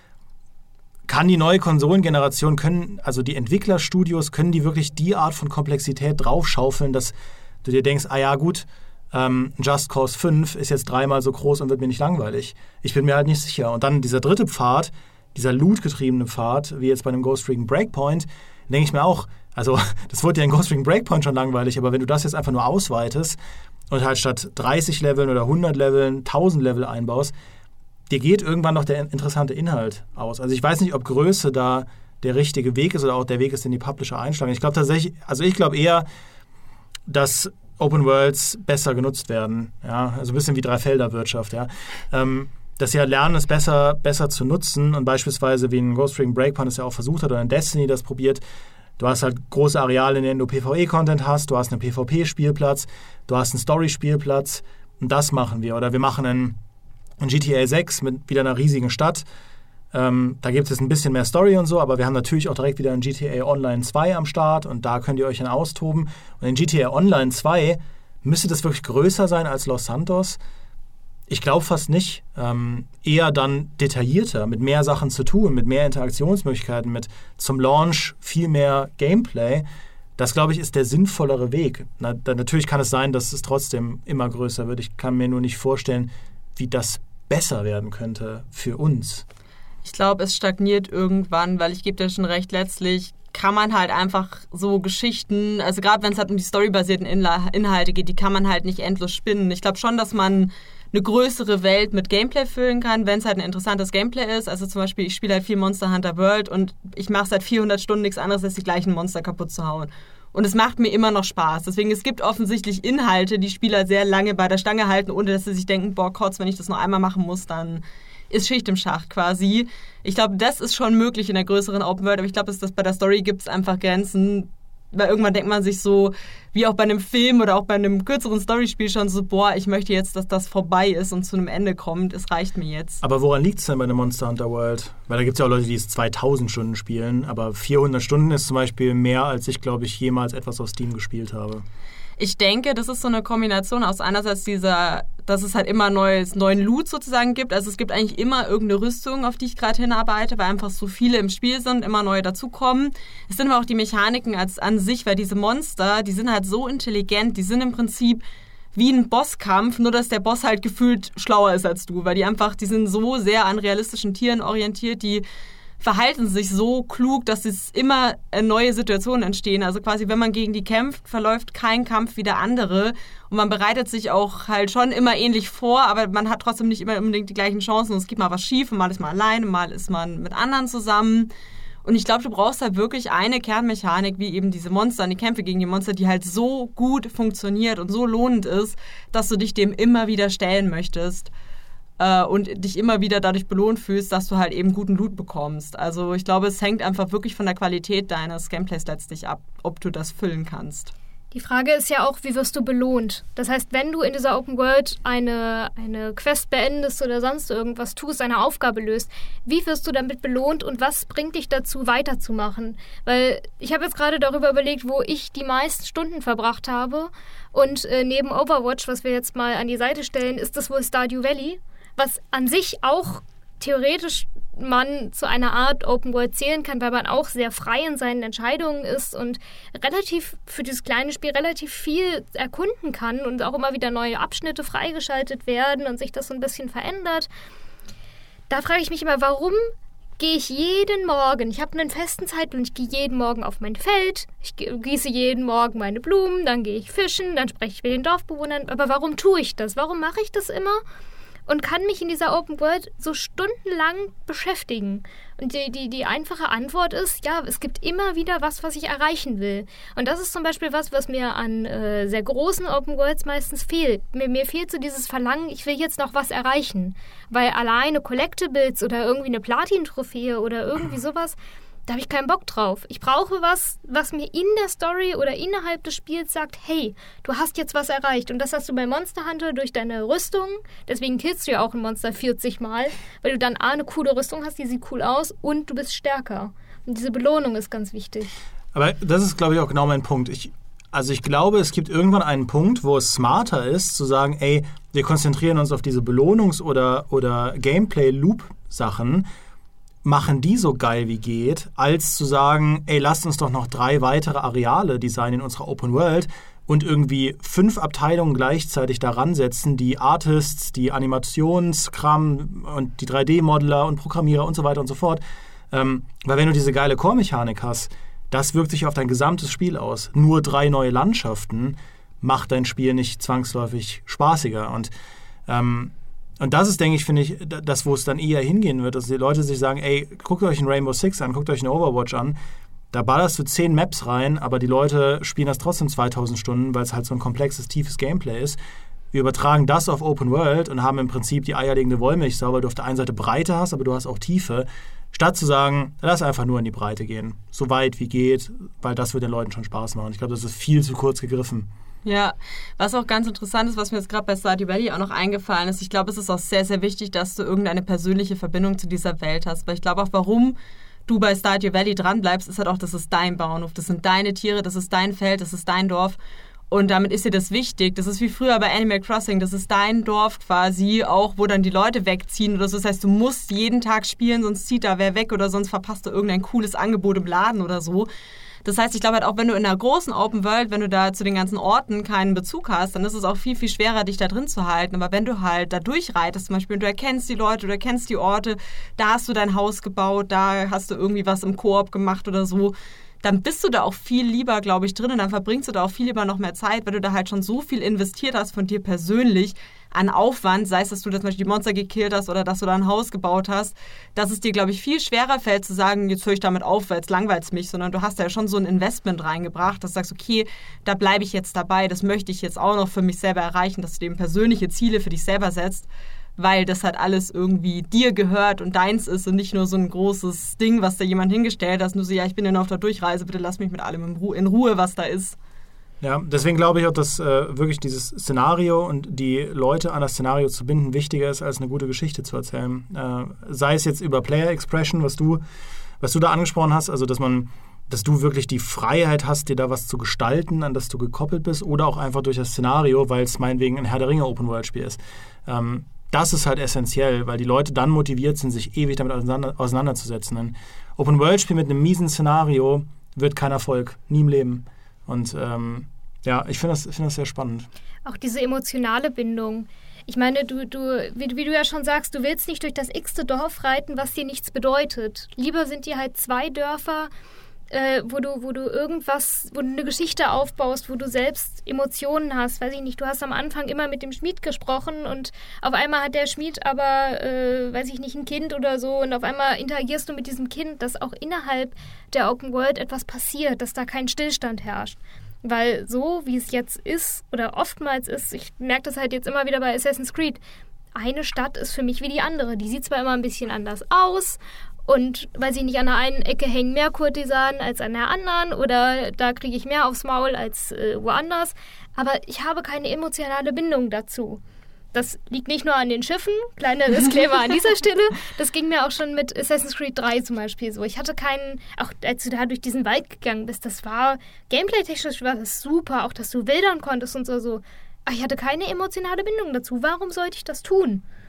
kann die neue Konsolengeneration, können, also die Entwicklerstudios, können die wirklich die Art von Komplexität draufschaufeln, dass du dir denkst, ah ja gut, ähm, Just Cause fünf ist jetzt dreimal so groß und wird mir nicht langweilig. Ich bin mir halt nicht sicher. Und dann dieser dritte Pfad, dieser Loot-getriebene Pfad, wie jetzt bei einem Ghost Recon Breakpoint, denke ich mir auch, also das wurde ja in Ghost Recon Breakpoint schon langweilig, aber wenn du das jetzt einfach nur ausweitest und halt statt dreißig Leveln oder hundert Leveln tausend Level einbaust, dir geht irgendwann noch der interessante Inhalt aus. Also ich weiß nicht, ob Größe da der richtige Weg ist oder auch der Weg ist, den die Publisher einschlagen. Ich glaube tatsächlich, also ich glaube eher, dass Open Worlds besser genutzt werden. Ja? Also ein bisschen wie Dreifelderwirtschaft. Ja? Ähm, dass sie halt lernen, es besser, besser zu nutzen und beispielsweise wie ein Ghost Recon Breakpoint das ja auch versucht hat oder ein Destiny das probiert. Du hast halt große Areale, in denen du PvE-Content hast, du hast einen PvP-Spielplatz, du hast einen Story-Spielplatz und das machen wir. Oder wir machen einen in G T A sechs mit wieder einer riesigen Stadt. Ähm, da gibt es ein bisschen mehr Story und so, aber wir haben natürlich auch direkt wieder ein G T A Online zwei am Start und da könnt ihr euch dann austoben. Und in G T A Online zwei müsste das wirklich größer sein als Los Santos. Ich glaube fast nicht. Ähm, eher dann detaillierter, mit mehr Sachen zu tun, mit mehr Interaktionsmöglichkeiten, mit zum Launch viel mehr Gameplay. Das, glaube ich, ist der sinnvollere Weg. Na, da, natürlich kann es sein, dass es trotzdem immer größer wird. Ich kann mir nur nicht vorstellen, wie das besser werden könnte für uns. Ich glaube, es stagniert irgendwann, weil ich gebe dir schon recht, letztlich kann man halt einfach so Geschichten, also gerade wenn es halt um die storybasierten Inhalte geht, die kann man halt nicht endlos spinnen. Ich glaube schon, dass man eine größere Welt mit Gameplay füllen kann, wenn es halt ein interessantes Gameplay ist. Also zum Beispiel, ich spiele halt viel Monster Hunter World und ich mache seit vierhundert Stunden nichts anderes, als die gleichen Monster kaputt zu hauen. Und es macht mir immer noch Spaß. Deswegen, es gibt offensichtlich Inhalte, die Spieler sehr lange bei der Stange halten, ohne dass sie sich denken, boah, Kotz, wenn ich das noch einmal machen muss, dann ist Schicht im Schacht quasi. Ich glaube, das ist schon möglich in der größeren Open World, aber ich glaube, dass das bei der Story gibt es einfach Grenzen. Weil irgendwann denkt man sich so, wie auch bei einem Film oder auch bei einem kürzeren Storyspiel schon so, boah, ich möchte jetzt, dass das vorbei ist und zu einem Ende kommt. Es reicht mir jetzt. Aber woran liegt es denn bei einem Monster Hunter World? Weil da gibt es ja auch Leute, die es zweitausend Stunden spielen, aber vierhundert Stunden ist zum Beispiel mehr, als ich, glaube ich, jemals etwas auf Steam gespielt habe. Ich denke, das ist so eine Kombination aus einerseits dieser, dass es halt immer neues, neuen Loot sozusagen gibt. Also es gibt eigentlich immer irgendeine Rüstung, auf die ich gerade hinarbeite, weil einfach so viele im Spiel sind, immer neue dazukommen. Es sind aber auch die Mechaniken als an sich, weil diese Monster, die sind halt so intelligent, die sind im Prinzip wie ein Bosskampf, nur dass der Boss halt gefühlt schlauer ist als du, weil die einfach, die sind so sehr an realistischen Tieren orientiert, die verhalten sich so klug, dass es immer neue Situationen entstehen. Also quasi, wenn man gegen die kämpft, verläuft kein Kampf wie der andere. Und man bereitet sich auch halt schon immer ähnlich vor, aber man hat trotzdem nicht immer unbedingt die gleichen Chancen. Und es geht mal was schief und mal ist man alleine, mal ist man mit anderen zusammen. Und ich glaube, du brauchst halt wirklich eine Kernmechanik, wie eben diese Monster, die Kämpfe gegen die Monster, die halt so gut funktioniert und so lohnend ist, dass du dich dem immer wieder stellen möchtest. Und dich immer wieder dadurch belohnt fühlst, dass du halt eben guten Loot bekommst. Also ich glaube, es hängt einfach wirklich von der Qualität deines Gameplays letztlich ab, ob du das füllen kannst. Die Frage ist ja auch, wie wirst du belohnt? Das heißt, wenn du in dieser Open World eine, eine Quest beendest oder sonst irgendwas tust, eine Aufgabe löst, wie wirst du damit belohnt und was bringt dich dazu, weiterzumachen? Weil ich habe jetzt gerade darüber überlegt, wo ich die meisten Stunden verbracht habe und äh, neben Overwatch, was wir jetzt mal an die Seite stellen, ist das wohl Stardew Valley. was an sich auch theoretisch man zu einer Art Open World zählen kann, weil man auch sehr frei in seinen Entscheidungen ist und relativ für dieses kleine Spiel relativ viel erkunden kann und auch immer wieder neue Abschnitte freigeschaltet werden und sich das so ein bisschen verändert. Da frage ich mich immer, warum gehe ich jeden Morgen, ich habe einen festen Zeitplan, ich gehe jeden Morgen auf mein Feld, ich gieße jeden Morgen meine Blumen, dann gehe ich fischen, dann spreche ich mit den Dorfbewohnern, aber warum tue ich das? Warum mache ich das immer? Und kann mich in dieser Open World so stundenlang beschäftigen. Und die, die, die einfache Antwort ist, ja, es gibt immer wieder was, was ich erreichen will. Und das ist zum Beispiel was, was mir an äh, sehr großen Open Worlds meistens fehlt. Mir, mir fehlt so dieses Verlangen, ich will jetzt noch was erreichen. Weil alleine Collectibles oder irgendwie eine Platin-Trophäe oder irgendwie sowas, da habe ich keinen Bock drauf. Ich brauche was, was mir in der Story oder innerhalb des Spiels sagt, hey, du hast jetzt was erreicht. Und das hast du bei Monster Hunter durch deine Rüstung. Deswegen killst du ja auch ein Monster vierzig Mal, weil du dann A, eine coole Rüstung hast, die sieht cool aus und du bist stärker. Und diese Belohnung ist ganz wichtig. Aber das ist, glaube ich, auch genau mein Punkt. Ich, also ich glaube, es gibt irgendwann einen Punkt, wo es smarter ist, zu sagen, ey, wir konzentrieren uns auf diese Belohnungs- oder, oder Gameplay-Loop-Sachen, machen die so geil wie geht, als zu sagen, ey, lasst uns doch noch drei weitere Areale designen in unserer Open World und irgendwie fünf Abteilungen gleichzeitig daran setzen, die Artists, die Animationskram und die drei D-Modeler und Programmierer und so weiter und so fort. Ähm, weil wenn du diese geile Core-Mechanik hast, das wirkt sich auf dein gesamtes Spiel aus. Nur drei neue Landschaften macht dein Spiel nicht zwangsläufig spaßiger. Und ähm, Und das ist, denke ich, finde ich, das, wo es dann eher hingehen wird, dass die Leute sich sagen, ey, guckt euch ein Rainbow Six an, guckt euch eine Overwatch an, da ballerst du zehn Maps rein, aber die Leute spielen das trotzdem zweitausend Stunden, weil es halt so ein komplexes, tiefes Gameplay ist. Wir übertragen das auf Open World und haben im Prinzip die eierlegende Wollmilchsau, weil du auf der einen Seite Breite hast, aber du hast auch Tiefe, statt zu sagen, lass einfach nur in die Breite gehen, so weit wie geht, weil das wird den Leuten schon Spaß machen. Ich glaube, das ist viel zu kurz gegriffen. Ja, was auch ganz interessant ist, was mir jetzt gerade bei Stardew Valley auch noch eingefallen ist, ich glaube, es ist auch sehr, sehr wichtig, dass du irgendeine persönliche Verbindung zu dieser Welt hast, weil ich glaube auch, warum du bei Stardew Valley dranbleibst, ist halt auch, das ist dein Bauernhof, das sind deine Tiere, das ist dein Feld, das ist dein Dorf und damit ist dir das wichtig. Das ist wie früher bei Animal Crossing, das ist dein Dorf quasi, auch wo dann die Leute wegziehen oder so. Das heißt, du musst jeden Tag spielen, sonst zieht da wer weg oder sonst verpasst du irgendein cooles Angebot im Laden oder so. Das heißt, ich glaube halt auch, wenn du in einer großen Open World, wenn du da zu den ganzen Orten keinen Bezug hast, dann ist es auch viel, viel schwerer, dich da drin zu halten. Aber wenn du halt da durchreitest, zum Beispiel, und du erkennst die Leute, du erkennst die Orte, da hast du dein Haus gebaut, da hast du irgendwie was im Koop gemacht oder so, dann bist du da auch viel lieber, glaube ich, drin und dann verbringst du da auch viel lieber noch mehr Zeit, weil du da halt schon so viel investiert hast von dir persönlich an Aufwand, sei es, dass du zum Beispiel die Monster gekillt hast oder dass du da ein Haus gebaut hast, dass es dir, glaube ich, viel schwerer fällt zu sagen, jetzt höre ich damit auf, weil jetzt langweilt es mich, sondern du hast da ja schon so ein Investment reingebracht, dass du sagst, okay, da bleibe ich jetzt dabei, das möchte ich jetzt auch noch für mich selber erreichen, dass du dir persönliche Ziele für dich selber setzt, weil das halt alles irgendwie dir gehört und deins ist und nicht nur so ein großes Ding, was da jemand hingestellt hat, nur so, ja, ich bin ja noch auf der Durchreise, bitte lass mich mit allem in Ruhe, in Ruhe was da ist. Ja, deswegen glaube ich auch, dass äh, wirklich dieses Szenario und die Leute an das Szenario zu binden wichtiger ist, als eine gute Geschichte zu erzählen. Äh, sei es jetzt über Player Expression, was du, was du da angesprochen hast, also dass man, dass du wirklich die Freiheit hast, dir da was zu gestalten, an das du gekoppelt bist, oder auch einfach durch das Szenario, weil es meinetwegen ein Herr der Ringe Open-World-Spiel ist. Ähm, das ist halt essentiell, weil die Leute dann motiviert sind, sich ewig damit auseinander, auseinanderzusetzen. Ein Open-World-Spiel mit einem miesen Szenario wird kein Erfolg, nie im Leben. Und ähm, ja, ich finde das, find das sehr spannend. Auch diese emotionale Bindung. Ich meine, du, du, wie, wie du ja schon sagst, du willst nicht durch das x-te Dorf reiten, was dir nichts bedeutet. Lieber sind dir halt zwei Dörfer, äh, wo du, wo du irgendwas, wo du eine Geschichte aufbaust, wo du selbst Emotionen hast. Weiß ich nicht, du hast am Anfang immer mit dem Schmied gesprochen und auf einmal hat der Schmied aber, äh, weiß ich nicht, ein Kind oder so und auf einmal interagierst du mit diesem Kind, dass auch innerhalb der Open World etwas passiert, dass da kein Stillstand herrscht. Weil so, wie es jetzt ist oder oftmals ist, ich merke das halt jetzt immer wieder bei Assassin's Creed, eine Stadt ist für mich wie die andere. Die sieht zwar immer ein bisschen anders aus und, weiß ich nicht, an der einen Ecke hängen mehr Kurtisanen als an der anderen oder da kriege ich mehr aufs Maul als äh, woanders, aber ich habe keine emotionale Bindung dazu. Das liegt nicht nur an den Schiffen, kleiner Disclaimer an dieser Stelle, das ging mir auch schon mit Assassin's Creed drei zum Beispiel so. Ich hatte keinen, auch als du da durch diesen Wald gegangen bist, das war, gameplay-technisch war das super, auch dass du wildern konntest und so, so. Aber ich hatte keine emotionale Bindung dazu. Warum sollte ich das tun?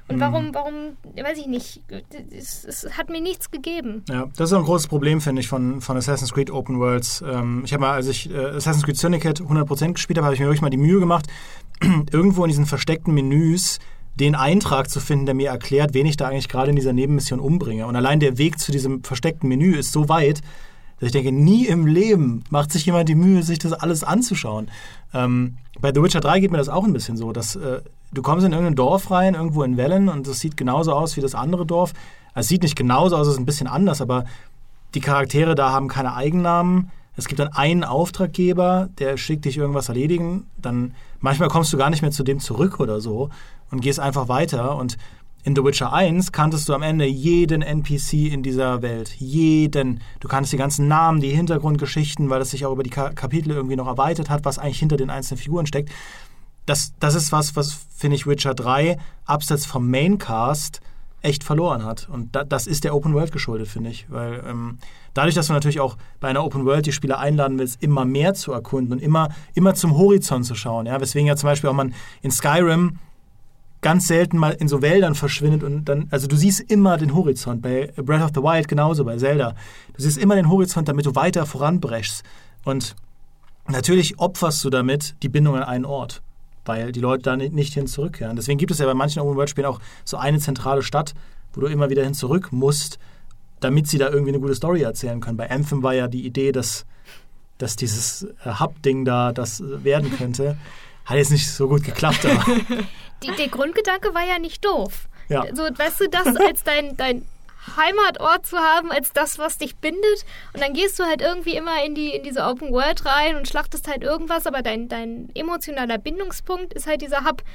Und warum, warum, weiß ich nicht, es, es hat mir nichts gegeben. Ja, das ist auch ein großes Problem, finde ich, von, von Assassin's Creed Open Worlds. Ähm, ich habe mal, als ich äh, Assassin's Creed Syndicate hundert Prozent gespielt habe, habe ich mir wirklich mal die Mühe gemacht, irgendwo in diesen versteckten Menüs den Eintrag zu finden, der mir erklärt, wen ich da eigentlich gerade in dieser Nebenmission umbringe. Und allein der Weg zu diesem versteckten Menü ist so weit, dass ich denke, nie im Leben macht sich jemand die Mühe, sich das alles anzuschauen. Ähm, bei The Witcher drei geht mir das auch ein bisschen so, dass äh, du kommst in irgendein Dorf rein, irgendwo in Wellen, und das sieht genauso aus wie das andere Dorf. Also es sieht nicht genauso aus, es ist ein bisschen anders, aber die Charaktere da haben keine Eigennamen. Es gibt dann einen Auftraggeber, der schickt dich irgendwas erledigen. Dann manchmal kommst du gar nicht mehr zu dem zurück oder so und gehst einfach weiter. Und in The Witcher eins kanntest du am Ende jeden N P C in dieser Welt. Jeden. Du kanntest die ganzen Namen, die Hintergrundgeschichten, weil das sich auch über die Ka- Kapitel irgendwie noch erweitert hat, was eigentlich hinter den einzelnen Figuren steckt. Das, das ist was, was, finde ich, Witcher drei abseits vom Maincast echt verloren hat. Und da, das ist der Open World geschuldet, finde ich. Weil ähm, dadurch, dass du natürlich auch bei einer Open World die Spieler einladen willst, immer mehr zu erkunden und immer, immer zum Horizont zu schauen. Ja? Weswegen ja zum Beispiel auch man in Skyrim ganz selten mal in so Wäldern verschwindet und dann, also du siehst immer den Horizont. Bei Breath of the Wild genauso, bei Zelda. Du siehst immer den Horizont, damit du weiter voranbrechst. Und natürlich opferst du damit die Bindung an einen Ort, weil die Leute da nicht hin zurückkehren. Deswegen gibt es ja bei manchen Open-World-Spielen auch so eine zentrale Stadt, wo du immer wieder hin zurück musst, damit sie da irgendwie eine gute Story erzählen können. Bei Anthem war ja die Idee, dass, dass dieses Hub-Ding da das werden könnte. Hat jetzt nicht so gut geklappt, aber... Die, der Grundgedanke war ja nicht doof. Ja. So, weißt du, das als dein, dein Heimatort zu haben, als das, was dich bindet. Und dann gehst du halt irgendwie immer in, die, in diese Open World rein und schlachtest halt irgendwas, aber dein, dein emotionaler Bindungspunkt ist halt dieser Hub.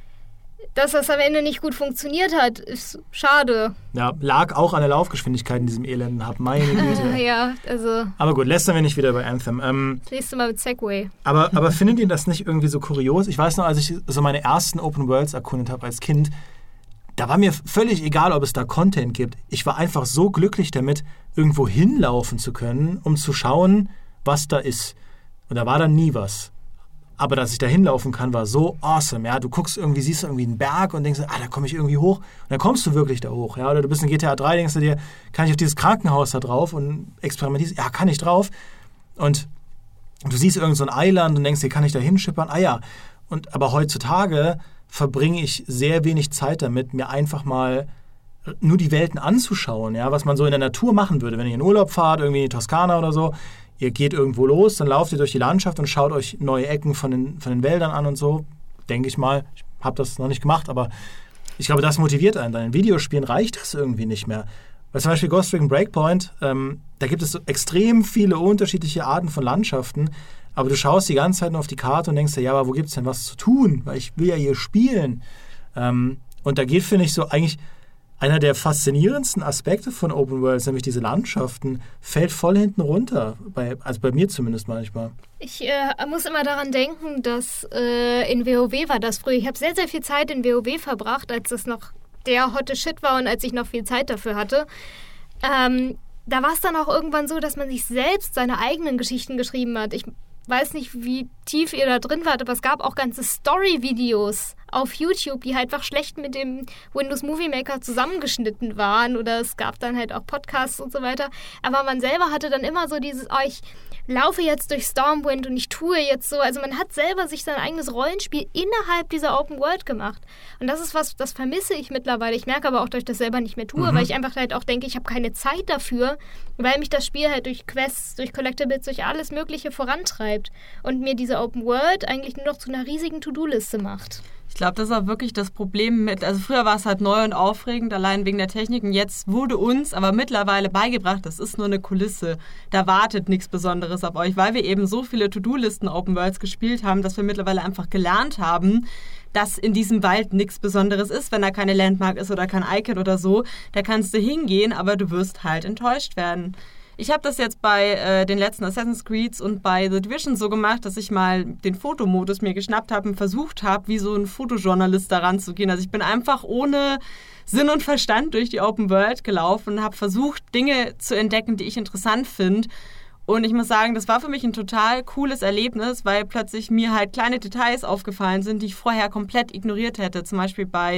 Dass das am Ende nicht gut funktioniert hat, ist schade. Ja, lag auch an der Laufgeschwindigkeit in diesem elenden Hub. Meine Güte. Ja, also... Aber gut, lästern wir nicht wieder bei Anthem. Ähm, das nächste Mal mit Segway. Aber, aber findet ihr das nicht irgendwie so kurios? Ich weiß noch, als ich so meine ersten Open Worlds erkundet habe als Kind, da war mir völlig egal, ob es da Content gibt. Ich war einfach so glücklich damit, irgendwo hinlaufen zu können, um zu schauen, was da ist. Und da war dann nie was. Aber dass ich da hinlaufen kann, war so awesome. Ja, du guckst irgendwie, siehst irgendwie einen Berg und denkst, ah, da komme ich irgendwie hoch. Und dann kommst du wirklich da hoch. Ja, oder du bist in G T A drei, denkst du dir, kann ich auf dieses Krankenhaus da drauf und experimentierst, ja, kann ich drauf. Und du siehst irgend so ein Eiland und denkst dir, kann ich da hinschippern? Ah ja. Und, aber heutzutage verbringe ich sehr wenig Zeit damit, mir einfach mal nur die Welten anzuschauen, ja, was man so in der Natur machen würde, wenn ihr in Urlaub fahrt, irgendwie in die Toskana oder so. Ihr geht irgendwo los, dann lauft ihr durch die Landschaft und schaut euch neue Ecken von den, von den Wäldern an und so. Denke ich mal. Ich habe das noch nicht gemacht, aber ich glaube, das motiviert einen. Dann in Videospielen reicht das irgendwie nicht mehr. Weil zum Beispiel Ghost Recon Breakpoint, ähm, da gibt es so extrem viele unterschiedliche Arten von Landschaften, aber du schaust die ganze Zeit nur auf die Karte und denkst dir, ja, aber wo gibt es denn was zu tun? Weil ich will ja hier spielen. Ähm, und da geht, finde ich, so eigentlich... Einer der faszinierendsten Aspekte von Open Worlds, nämlich diese Landschaften, fällt voll hinten runter. Bei, also bei mir zumindest manchmal. Ich äh, muss immer daran denken, dass äh, in WoW war das früher. Ich habe sehr, sehr viel Zeit in WoW verbracht, als es noch der hotte Shit war und als ich noch viel Zeit dafür hatte. Ähm, da war es dann auch irgendwann so, dass man sich selbst seine eigenen Geschichten geschrieben hat. Ich weiß nicht, wie tief ihr da drin wart, aber es gab auch ganze Story-Videos auf YouTube, die halt einfach schlecht mit dem Windows Movie Maker zusammengeschnitten waren, oder es gab dann halt auch Podcasts und so weiter. Aber man selber hatte dann immer so dieses, oh, ich laufe jetzt durch Stormwind und ich tue jetzt so. Also man hat selber sich sein eigenes Rollenspiel innerhalb dieser Open World gemacht. Und das ist was, das vermisse ich mittlerweile. Ich merke aber auch, dass ich das selber nicht mehr tue, mhm. weil ich einfach halt auch denke, ich habe keine Zeit dafür, weil mich das Spiel halt durch Quests, durch Collectibles, durch alles Mögliche vorantreibt und mir diese Open World eigentlich nur noch zu einer riesigen To-Do-Liste macht. Ich glaube, das ist auch wirklich das Problem mit, also früher war es halt neu und aufregend, allein wegen der Technik, und jetzt wurde uns aber mittlerweile beigebracht, das ist nur eine Kulisse, da wartet nichts Besonderes auf euch, weil wir eben so viele To-Do-Listen Open Worlds gespielt haben, dass wir mittlerweile einfach gelernt haben, dass in diesem Wald nichts Besonderes ist, wenn da keine Landmark ist oder kein Icon oder so, da kannst du hingehen, aber du wirst halt enttäuscht werden. Ich habe das jetzt bei äh, den letzten Assassin's Creeds und bei The Division so gemacht, dass ich mal den Fotomodus mir geschnappt habe und versucht habe, wie so ein Fotojournalist da ranzugehen. Also ich bin einfach ohne Sinn und Verstand durch die Open World gelaufen und habe versucht, Dinge zu entdecken, die ich interessant finde. Und ich muss sagen, das war für mich ein total cooles Erlebnis, weil plötzlich mir halt kleine Details aufgefallen sind, die ich vorher komplett ignoriert hätte. Zum Beispiel bei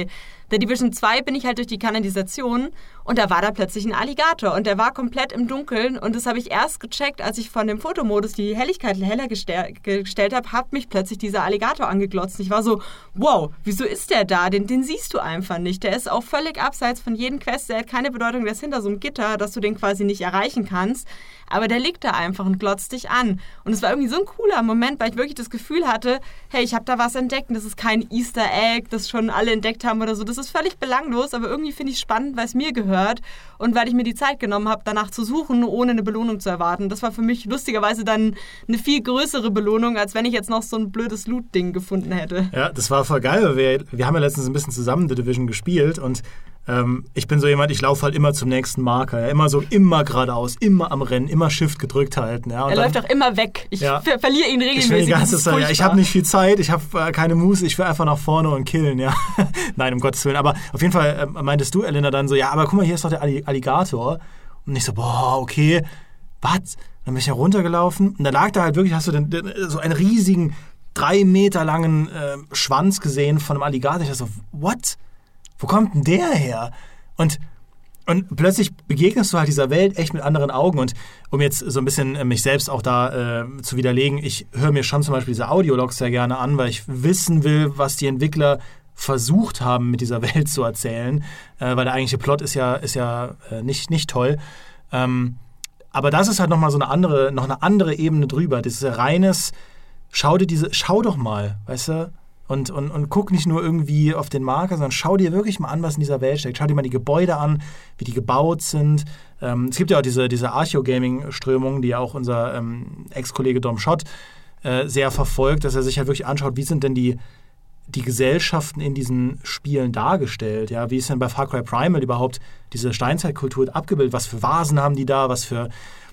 The Division zwei bin ich halt durch die Kanalisation und da war da plötzlich ein Alligator und der war komplett im Dunkeln und das habe ich erst gecheckt, als ich von dem Fotomodus die Helligkeit heller gestell, gestellt habe, hat mich plötzlich dieser Alligator angeglotzt. Ich war so, wow, wieso ist der da? Den, den siehst du einfach nicht. Der ist auch völlig abseits von jedem Quest, der hat keine Bedeutung, der ist hinter so einem Gitter, dass du den quasi nicht erreichen kannst. Aber der liegt da einfach und glotzt dich an. Und es war irgendwie so ein cooler Moment, weil ich wirklich das Gefühl hatte, hey, ich habe da was entdeckt und das ist kein Easter Egg, das schon alle entdeckt haben oder so. Das ist völlig belanglos, aber irgendwie finde ich es spannend, weil es mir gehört und weil ich mir die Zeit genommen habe, danach zu suchen, ohne eine Belohnung zu erwarten. Das war für mich lustigerweise dann eine viel größere Belohnung, als wenn ich jetzt noch so ein blödes Loot-Ding gefunden hätte. Ja, das war voll geil. Wir, wir haben ja letztens ein bisschen zusammen The Division gespielt und ähm, ich bin so jemand, ich laufe halt immer zum nächsten Marker. Ja, immer so, immer geradeaus, immer am Rennen, immer Shift gedrückt halten. Ja, und er dann, läuft auch immer weg. Ich ja, ver- verliere ihn regelmäßig. Ich, will die ganze Zeit, ja, ich habe nicht viel Zeit, ich habe äh, keine Muße, ich will einfach nach vorne und killen. Ja. Nein, um Gottes Willen. Aber auf jeden Fall äh, meintest du, Elena, dann so, ja, aber guck mal, hier ist doch der Alligator. Und ich so, boah, okay, was? Dann bin ich ja runtergelaufen und da lag da halt wirklich, hast du den, den, so einen riesigen, drei Meter langen äh, Schwanz gesehen von einem Alligator. Ich dachte so, what? Wo kommt denn der her? Und, und plötzlich begegnest du halt dieser Welt echt mit anderen Augen. Und um jetzt so ein bisschen äh, mich selbst auch da äh, zu widerlegen, ich höre mir schon zum Beispiel diese Audiologs sehr gerne an, weil ich wissen will, was die Entwickler versucht haben, mit dieser Welt zu erzählen. Äh, weil der eigentliche Plot ist ja, ist ja äh, nicht, nicht toll. Ähm, aber das ist halt nochmal so eine andere, noch eine andere Ebene drüber. Das ist ein reines, schau dir diese, schau doch mal, weißt du? Und, und, und guck nicht nur irgendwie auf den Marker, sondern schau dir wirklich mal an, was in dieser Welt steckt. Schau dir mal die Gebäude an, wie die gebaut sind. Ähm, es gibt ja auch diese, diese Archeo-Gaming-Strömung, die ja auch unser ähm, Ex-Kollege Dom Schott äh, sehr verfolgt, dass er sich halt wirklich anschaut, wie sind denn die, die Gesellschaften in diesen Spielen dargestellt. Ja? Wie ist denn bei Far Cry Primal überhaupt diese Steinzeitkultur abgebildet? Was für Vasen haben die da? Was für,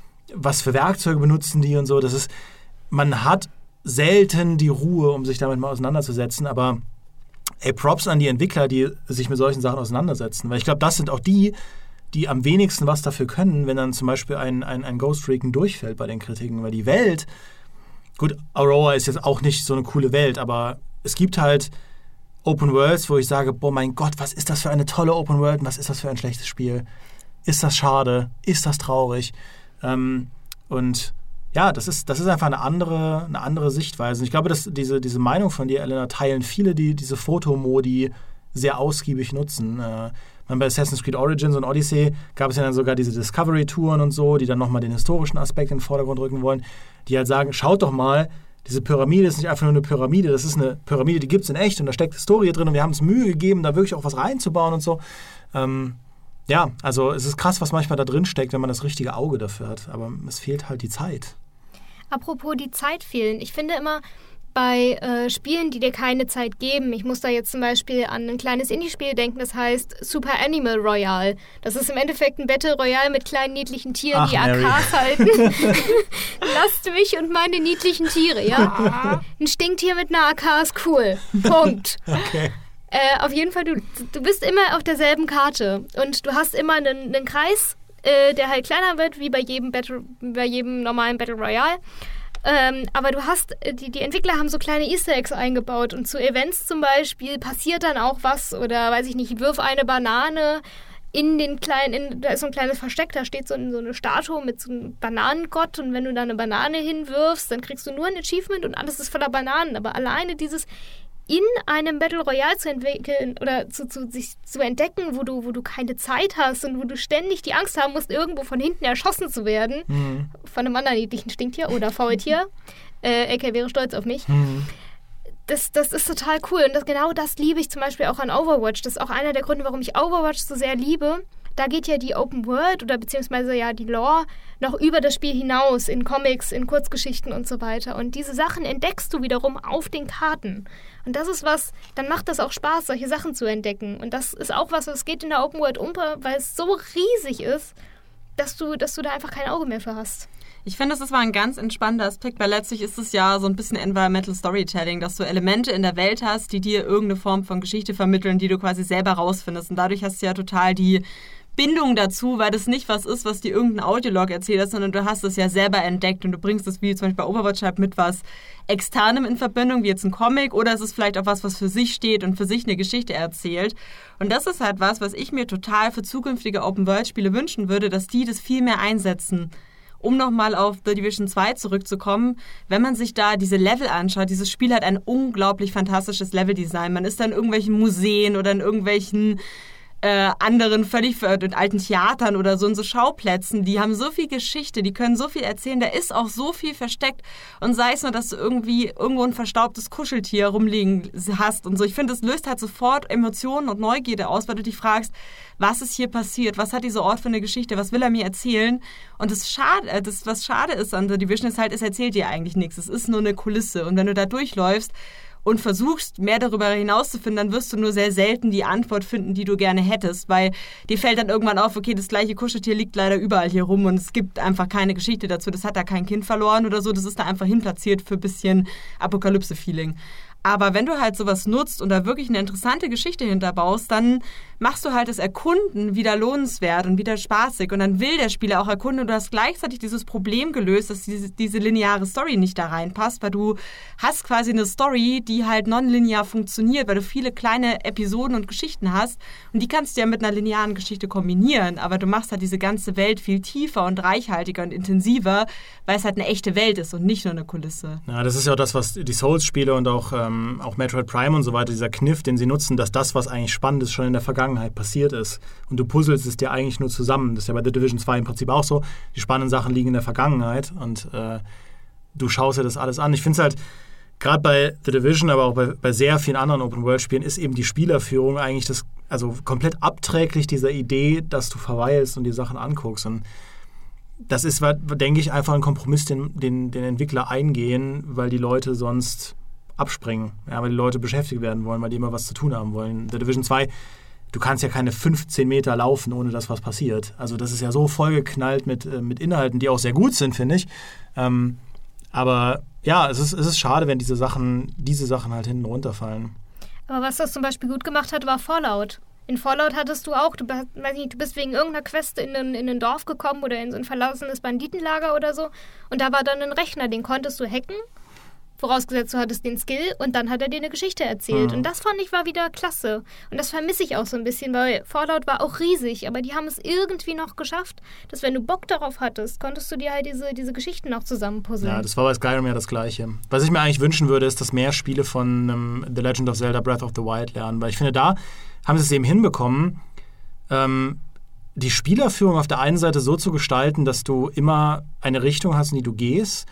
was für Werkzeuge benutzen die und so? Das ist, man hat selten die Ruhe, um sich damit mal auseinanderzusetzen, aber ey, Props an die Entwickler, die sich mit solchen Sachen auseinandersetzen, weil ich glaube, das sind auch die, die am wenigsten was dafür können, wenn dann zum Beispiel ein, ein, ein Ghost Recon durchfällt bei den Kritiken, weil die Welt, gut, Aurora ist jetzt auch nicht so eine coole Welt, aber es gibt halt Open Worlds, wo ich sage, boah, mein Gott, was ist das für eine tolle Open World und was ist das für ein schlechtes Spiel? Ist das schade? Ist das traurig? Ähm, und ja, das ist, das ist einfach eine andere, eine andere Sichtweise. Und ich glaube, dass diese, diese Meinung von dir, Elena, teilen viele, die diese Fotomodi sehr ausgiebig nutzen. Äh, bei Assassin's Creed Origins und Odyssey gab es ja dann sogar diese Discovery-Touren und so, die dann nochmal den historischen Aspekt in den Vordergrund rücken wollen, die halt sagen, schaut doch mal, diese Pyramide ist nicht einfach nur eine Pyramide, das ist eine Pyramide, die gibt es in echt und da steckt Historie drin und wir haben uns Mühe gegeben, da wirklich auch was reinzubauen und so. Ähm, ja, also es ist krass, was manchmal da drin steckt, wenn man das richtige Auge dafür hat, aber es fehlt halt die Zeit. Apropos die Zeit fehlen. Ich finde immer bei äh, Spielen, die dir keine Zeit geben, ich muss da jetzt zum Beispiel an ein kleines Indie-Spiel denken, das heißt Super Animal Royale. Das ist im Endeffekt ein Battle Royale mit kleinen niedlichen Tieren, Ach, die Mary. A Ks halten. Lasst mich und meine niedlichen Tiere, ja? Ein Stinktier mit einer A K ist cool. Punkt. Okay. Äh, auf jeden Fall, du, du bist immer auf derselben Karte und du hast immer einen, einen Kreis, äh, der halt kleiner wird, wie bei jedem, Battle, bei jedem normalen Battle Royale. Ähm, aber du hast, die, die Entwickler haben so kleine Easter Eggs eingebaut und zu Events zum Beispiel passiert dann auch was oder, weiß ich nicht, wirf eine Banane in den kleinen, in, da ist so ein kleines Versteck, da steht so, ein, so eine Statue mit so einem Bananengott und wenn du da eine Banane hinwirfst, dann kriegst du nur ein Achievement und alles ist voller Bananen. Aber alleine dieses in einem Battle Royale zu entwickeln oder zu, zu, sich zu entdecken, wo du, wo du keine Zeit hast und wo du ständig die Angst haben musst, irgendwo von hinten erschossen zu werden, mhm. von einem anderen niedlichen Stinktier oder Faultier, äh, A K wäre stolz auf mich. Mhm. Das, das ist total cool und das, genau das liebe ich zum Beispiel auch an Overwatch. Das ist auch einer der Gründe, warum ich Overwatch so sehr liebe. Da geht ja die Open World oder beziehungsweise ja die Lore noch über das Spiel hinaus, in Comics, in Kurzgeschichten und so weiter. Und diese Sachen entdeckst du wiederum auf den Karten. Und das ist was, dann macht das auch Spaß, solche Sachen zu entdecken. Und das ist auch was, was geht in der Open World unter, weil es so riesig ist, dass du, dass du da einfach kein Auge mehr für hast. Ich finde, das war ein ganz entspannender Aspekt, weil letztlich ist es ja so ein bisschen Environmental Storytelling, dass du Elemente in der Welt hast, die dir irgendeine Form von Geschichte vermitteln, die du quasi selber rausfindest. Und dadurch hast du ja total die Bindung dazu, weil das nicht was ist, was dir irgendein Audiolog erzählt hat, sondern du hast es ja selber entdeckt und du bringst es wie zum Beispiel bei Overwatch halt mit was Externem in Verbindung, wie jetzt ein Comic, oder es ist vielleicht auch was, was für sich steht und für sich eine Geschichte erzählt. Und das ist halt was, was ich mir total für zukünftige Open-World-Spiele wünschen würde, dass die das viel mehr einsetzen. Um nochmal auf The Division zwei zurückzukommen, wenn man sich da diese Level anschaut, dieses Spiel hat ein unglaublich fantastisches Leveldesign. Man ist da in irgendwelchen Museen oder in irgendwelchen äh, anderen völlig in alten Theatern oder so in so Schauplätzen. Die haben so viel Geschichte, die können so viel erzählen, da ist auch so viel versteckt. Und sei es nur, dass du irgendwie irgendwo ein verstaubtes Kuscheltier rumliegen hast und so. Ich finde, das löst halt sofort Emotionen und Neugierde aus, weil du dich fragst, was ist hier passiert? Was hat dieser Ort für eine Geschichte? Was will er mir erzählen? Und das schade, das, was schade ist an The Division, ist halt, es erzählt dir eigentlich nichts. Es ist nur eine Kulisse. Und wenn du da durchläufst und versuchst, mehr darüber hinauszufinden, dann wirst du nur sehr selten die Antwort finden, die du gerne hättest, weil dir fällt dann irgendwann auf, okay, das gleiche Kuscheltier liegt leider überall hier rum und es gibt einfach keine Geschichte dazu. Das hat da kein Kind verloren oder so. Das ist da einfach hinplatziert für ein bisschen Apokalypse-Feeling. Aber wenn du halt sowas nutzt und da wirklich eine interessante Geschichte hinterbaust, dann machst du halt das Erkunden wieder lohnenswert und wieder spaßig. Und dann will der Spieler auch erkunden und du hast gleichzeitig dieses Problem gelöst, dass diese, diese lineare Story nicht da reinpasst, weil du hast quasi eine Story, die halt nonlinear funktioniert, weil du viele kleine Episoden und Geschichten hast und die kannst du ja mit einer linearen Geschichte kombinieren, aber du machst halt diese ganze Welt viel tiefer und reichhaltiger und intensiver, weil es halt eine echte Welt ist und nicht nur eine Kulisse. Ja, das ist ja auch das, was die Souls-Spiele und auch, ähm, auch Metroid Prime und so weiter, dieser Kniff, den sie nutzen, dass das, was eigentlich spannend ist, schon in der Vergangenheit passiert ist. Und du puzzelst es dir eigentlich nur zusammen. Das ist ja bei The Division zwei im Prinzip auch so. Die spannenden Sachen liegen in der Vergangenheit und äh, du schaust dir das alles an. Ich finde es halt, gerade bei The Division, aber auch bei, bei sehr vielen anderen Open-World-Spielen, ist eben die Spielerführung eigentlich das, also komplett abträglich dieser Idee, dass du verweilst und die Sachen anguckst. Und das ist, denke ich, einfach ein Kompromiss, den, den, den Entwickler eingehen, weil die Leute sonst abspringen. Ja, weil die Leute beschäftigt werden wollen, weil die immer was zu tun haben wollen. The Division zwei, du kannst ja keine fünfzehn Meter laufen, ohne dass was passiert. Also das ist ja so vollgeknallt mit, äh, mit Inhalten, die auch sehr gut sind, finde ich. Ähm, aber ja, es ist, es ist schade, wenn diese Sachen, diese Sachen halt hinten runterfallen. Aber was das zum Beispiel gut gemacht hat, war Fallout. In Fallout hattest du auch, du, weiß nicht, du bist wegen irgendeiner Quest in ein, in ein Dorf gekommen oder in so ein verlassenes Banditenlager oder so und da war dann ein Rechner, den konntest du hacken, vorausgesetzt du hattest den Skill und dann hat er dir eine Geschichte erzählt. Mhm. Und das fand ich war wieder klasse. Und das vermisse ich auch so ein bisschen, weil Fallout war auch riesig, aber die haben es irgendwie noch geschafft, dass wenn du Bock darauf hattest, konntest du dir halt diese, diese Geschichten auch zusammenpuzzeln. Ja, das war bei Skyrim ja das Gleiche. Was ich mir eigentlich wünschen würde, ist, dass mehr Spiele von um, The Legend of Zelda Breath of the Wild lernen, weil ich finde, da haben sie es eben hinbekommen, ähm, die Spielerführung auf der einen Seite so zu gestalten, dass du immer eine Richtung hast, in die du gehst,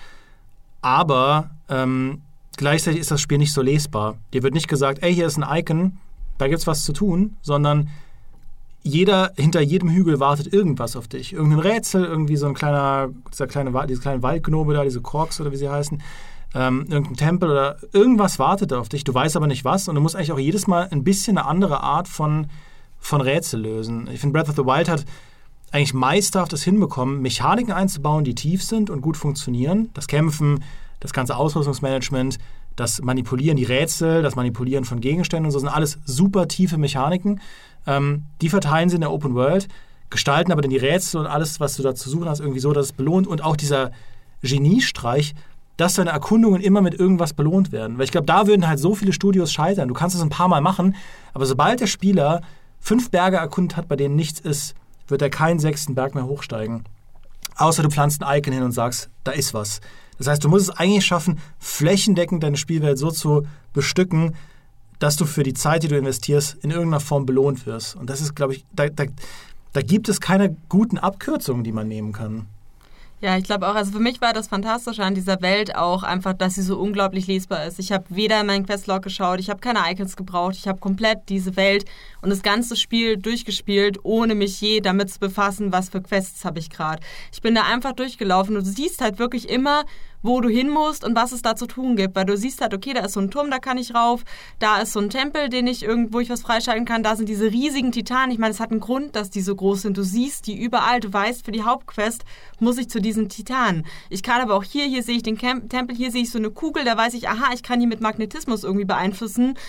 aber ähm, gleichzeitig ist das Spiel nicht so lesbar. Dir wird nicht gesagt, ey, hier ist ein Icon, da gibt's was zu tun, sondern jeder, hinter jedem Hügel wartet irgendwas auf dich. Irgendein Rätsel, irgendwie so ein kleiner, dieser kleine, diese kleine Waldgnobe da, diese Korks oder wie sie heißen, ähm, irgendein Tempel oder irgendwas wartet da auf dich. Du weißt aber nicht was und du musst eigentlich auch jedes Mal ein bisschen eine andere Art von, von Rätsel lösen. Ich finde, Breath of the Wild hat eigentlich meisterhaft es hinbekommen, Mechaniken einzubauen, die tief sind und gut funktionieren. Das Kämpfen, das ganze Ausrüstungsmanagement, das Manipulieren, die Rätsel, das Manipulieren von Gegenständen und so sind alles super tiefe Mechaniken. Ähm, die verteilen sie in der Open World, gestalten aber dann die Rätsel und alles, was du da zu suchen hast, irgendwie so, dass es belohnt. Und auch dieser Geniestreich, dass deine Erkundungen immer mit irgendwas belohnt werden. Weil ich glaube, da würden halt so viele Studios scheitern. Du kannst es ein paar Mal machen, aber sobald der Spieler fünf Berge erkundet hat, bei denen nichts ist, wird er keinen sechsten Berg mehr hochsteigen. Außer du pflanzt ein Icon hin und sagst, da ist was. Das heißt, du musst es eigentlich schaffen, flächendeckend deine Spielwelt so zu bestücken, dass du für die Zeit, die du investierst, in irgendeiner Form belohnt wirst. Und das ist, glaube ich, da, da, da gibt es keine guten Abkürzungen, die man nehmen kann. Ja, ich glaube auch, also für mich war das Fantastische an dieser Welt auch einfach, dass sie so unglaublich lesbar ist. Ich habe weder in meinen Questlog geschaut, ich habe keine Icons gebraucht, ich habe komplett diese Welt und das ganze Spiel durchgespielt, ohne mich je damit zu befassen, was für Quests habe ich gerade. Ich bin da einfach durchgelaufen und du siehst halt wirklich immer, wo du hin musst und was es da zu tun gibt, weil du siehst halt, okay, da ist so ein Turm, da kann ich rauf, da ist so ein Tempel, den ich irgendwo ich was freischalten kann, da sind diese riesigen Titanen. Ich meine, es hat einen Grund, dass die so groß sind. Du siehst die überall, du weißt, für die Hauptquest muss ich zu diesen Titanen. Ich kann aber auch hier, hier sehe ich den Camp- Tempel, hier sehe ich so eine Kugel, da weiß ich, aha, ich kann die mit Magnetismus irgendwie beeinflussen.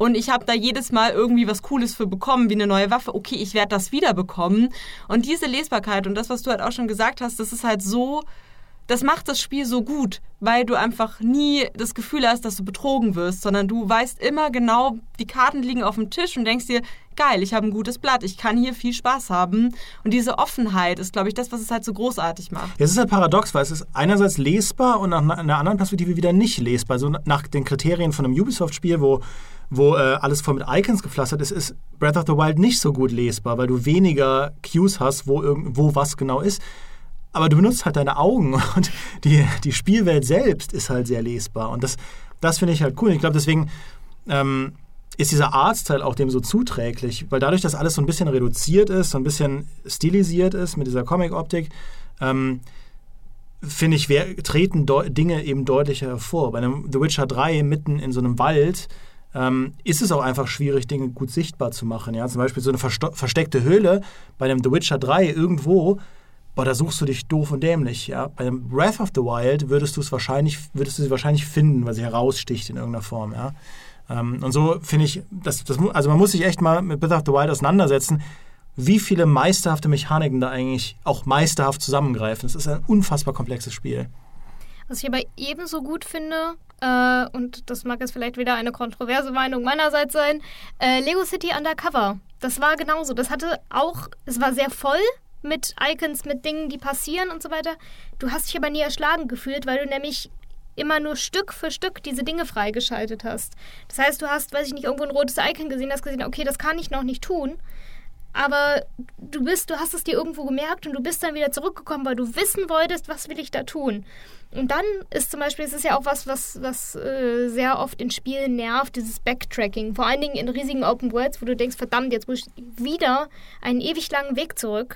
und ich habe da jedes Mal irgendwie was Cooles für bekommen, wie eine neue Waffe. Okay, ich werde das wieder bekommen. Und diese Lesbarkeit und das, was du halt auch schon gesagt hast, das ist halt so, das macht das Spiel so gut, weil du einfach nie das Gefühl hast, dass du betrogen wirst, sondern du weißt immer genau, die Karten liegen auf dem Tisch und denkst dir, geil, ich habe ein gutes Blatt, ich kann hier viel Spaß haben. Und diese Offenheit ist, glaube ich, das, was es halt so großartig macht. Ja, es ist halt paradox, weil es ist einerseits lesbar und nach einer anderen Perspektive wieder nicht lesbar. So nach den Kriterien von einem Ubisoft-Spiel, wo, wo äh, alles voll mit Icons gepflastert ist, ist Breath of the Wild nicht so gut lesbar, weil du weniger Cues hast, wo, irgend, wo was genau ist. Aber du benutzt halt deine Augen und die, die Spielwelt selbst ist halt sehr lesbar. Und das, das finde ich halt cool. Ich glaube, deswegen ähm, ist dieser Artstyle auch dem so zuträglich, weil dadurch, dass alles so ein bisschen reduziert ist, so ein bisschen stilisiert ist mit dieser Comic-Optik, ähm, finde ich, wer, treten Deu- Dinge eben deutlicher hervor. Bei einem The Witcher drei mitten in so einem Wald ähm, ist es auch einfach schwierig, Dinge gut sichtbar zu machen. Ja? Zum Beispiel so eine versto- versteckte Höhle bei einem The Witcher drei irgendwo, boah, da suchst du dich doof und dämlich. Ja? Bei dem Breath of the Wild würdest du es wahrscheinlich, würdest du sie wahrscheinlich finden, weil sie heraussticht in irgendeiner Form. Ja? Ähm, und so finde ich, das, das, also man muss sich echt mal mit Breath of the Wild auseinandersetzen, wie viele meisterhafte Mechaniken da eigentlich auch meisterhaft zusammengreifen. Es ist ein unfassbar komplexes Spiel. Was ich aber ebenso gut finde, äh, und das mag jetzt vielleicht wieder eine kontroverse Meinung meinerseits sein, äh, Lego City Undercover. Das war genauso. Das hatte auch, es war sehr voll mit Icons, mit Dingen, die passieren und so weiter. Du hast dich aber nie erschlagen gefühlt, weil du nämlich immer nur Stück für Stück diese Dinge freigeschaltet hast. Das heißt, du hast, weiß ich nicht, irgendwo ein rotes Icon gesehen, hast gesehen, okay, das kann ich noch nicht tun, aber du bist, du hast es dir irgendwo gemerkt und du bist dann wieder zurückgekommen, weil du wissen wolltest, was will ich da tun. Und dann ist zum Beispiel, es ist ja auch was, was, was äh, sehr oft in Spielen nervt, dieses Backtracking. Vor allen Dingen in riesigen Open Worlds, wo du denkst, verdammt, jetzt muss ich wieder einen ewig langen Weg zurück,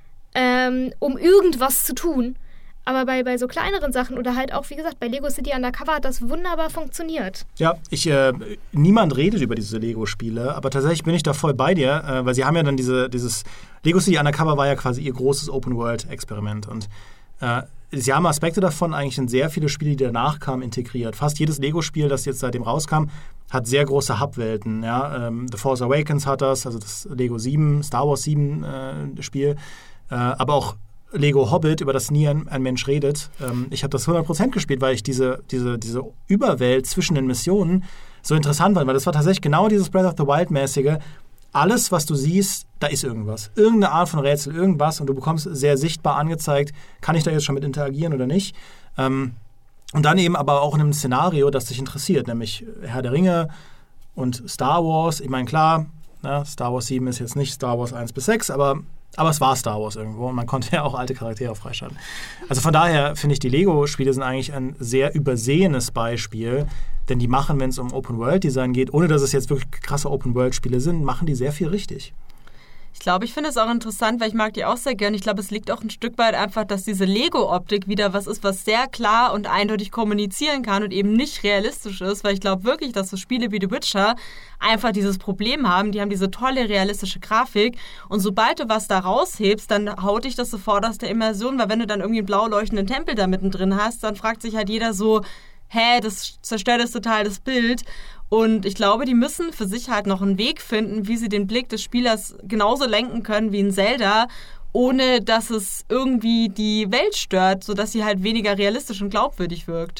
ähm, um irgendwas zu tun. Aber bei, bei so kleineren Sachen oder halt auch, wie gesagt, bei Lego City Undercover hat das wunderbar funktioniert. Ja, ich, äh, niemand redet über diese Lego-Spiele, aber tatsächlich bin ich da voll bei dir, äh, weil sie haben ja dann diese, dieses, Lego City Undercover war ja quasi ihr großes Open-World-Experiment und äh, sie haben Aspekte davon eigentlich in sehr viele Spiele, die danach kamen, integriert. Fast jedes Lego-Spiel, das jetzt seitdem rauskam, hat sehr große Hub-Welten. Ja? Ähm, The Force Awakens hat das, also das Lego sieben, Star Wars sieben äh, Spiel, äh, aber auch Lego Hobbit, über das nie ein, ein Mensch redet. Ähm, ich habe das hundert Prozent gespielt, weil ich diese, diese, diese Überwelt zwischen den Missionen so interessant fand, weil das war tatsächlich genau dieses Breath of the Wild-mäßige. Alles, was du siehst, da ist irgendwas. Irgendeine Art von Rätsel, irgendwas und du bekommst sehr sichtbar angezeigt, kann ich da jetzt schon mit interagieren oder nicht. Ähm, und dann eben aber auch in einem Szenario, das dich interessiert, nämlich Herr der Ringe und Star Wars. Ich meine, klar, na, Star Wars sieben ist jetzt nicht Star Wars eins bis sechs, aber Aber es war Star Wars irgendwo und man konnte ja auch alte Charaktere freischalten. Also von daher finde ich, die Lego-Spiele sind eigentlich ein sehr übersehenes Beispiel, denn die machen, wenn es um Open-World-Design geht, ohne dass es jetzt wirklich krasse Open-World-Spiele sind, machen die sehr viel richtig. Ich glaube, ich finde es auch interessant, weil ich mag die auch sehr gerne. Ich glaube, es liegt auch ein Stück weit einfach, dass diese Lego-Optik wieder was ist, was sehr klar und eindeutig kommunizieren kann und eben nicht realistisch ist, weil ich glaube wirklich, dass so Spiele wie The Witcher einfach dieses Problem haben. Die haben diese tolle realistische Grafik und sobald du was da raushebst, dann haut dich das sofort aus der Immersion, weil wenn du dann irgendwie einen blau leuchtenden Tempel da mittendrin hast, dann fragt sich halt jeder so, hä, das zerstört das total das Bild. Und ich glaube, die müssen für sich halt noch einen Weg finden, wie sie den Blick des Spielers genauso lenken können wie in Zelda, ohne dass es irgendwie die Welt stört, sodass sie halt weniger realistisch und glaubwürdig wirkt.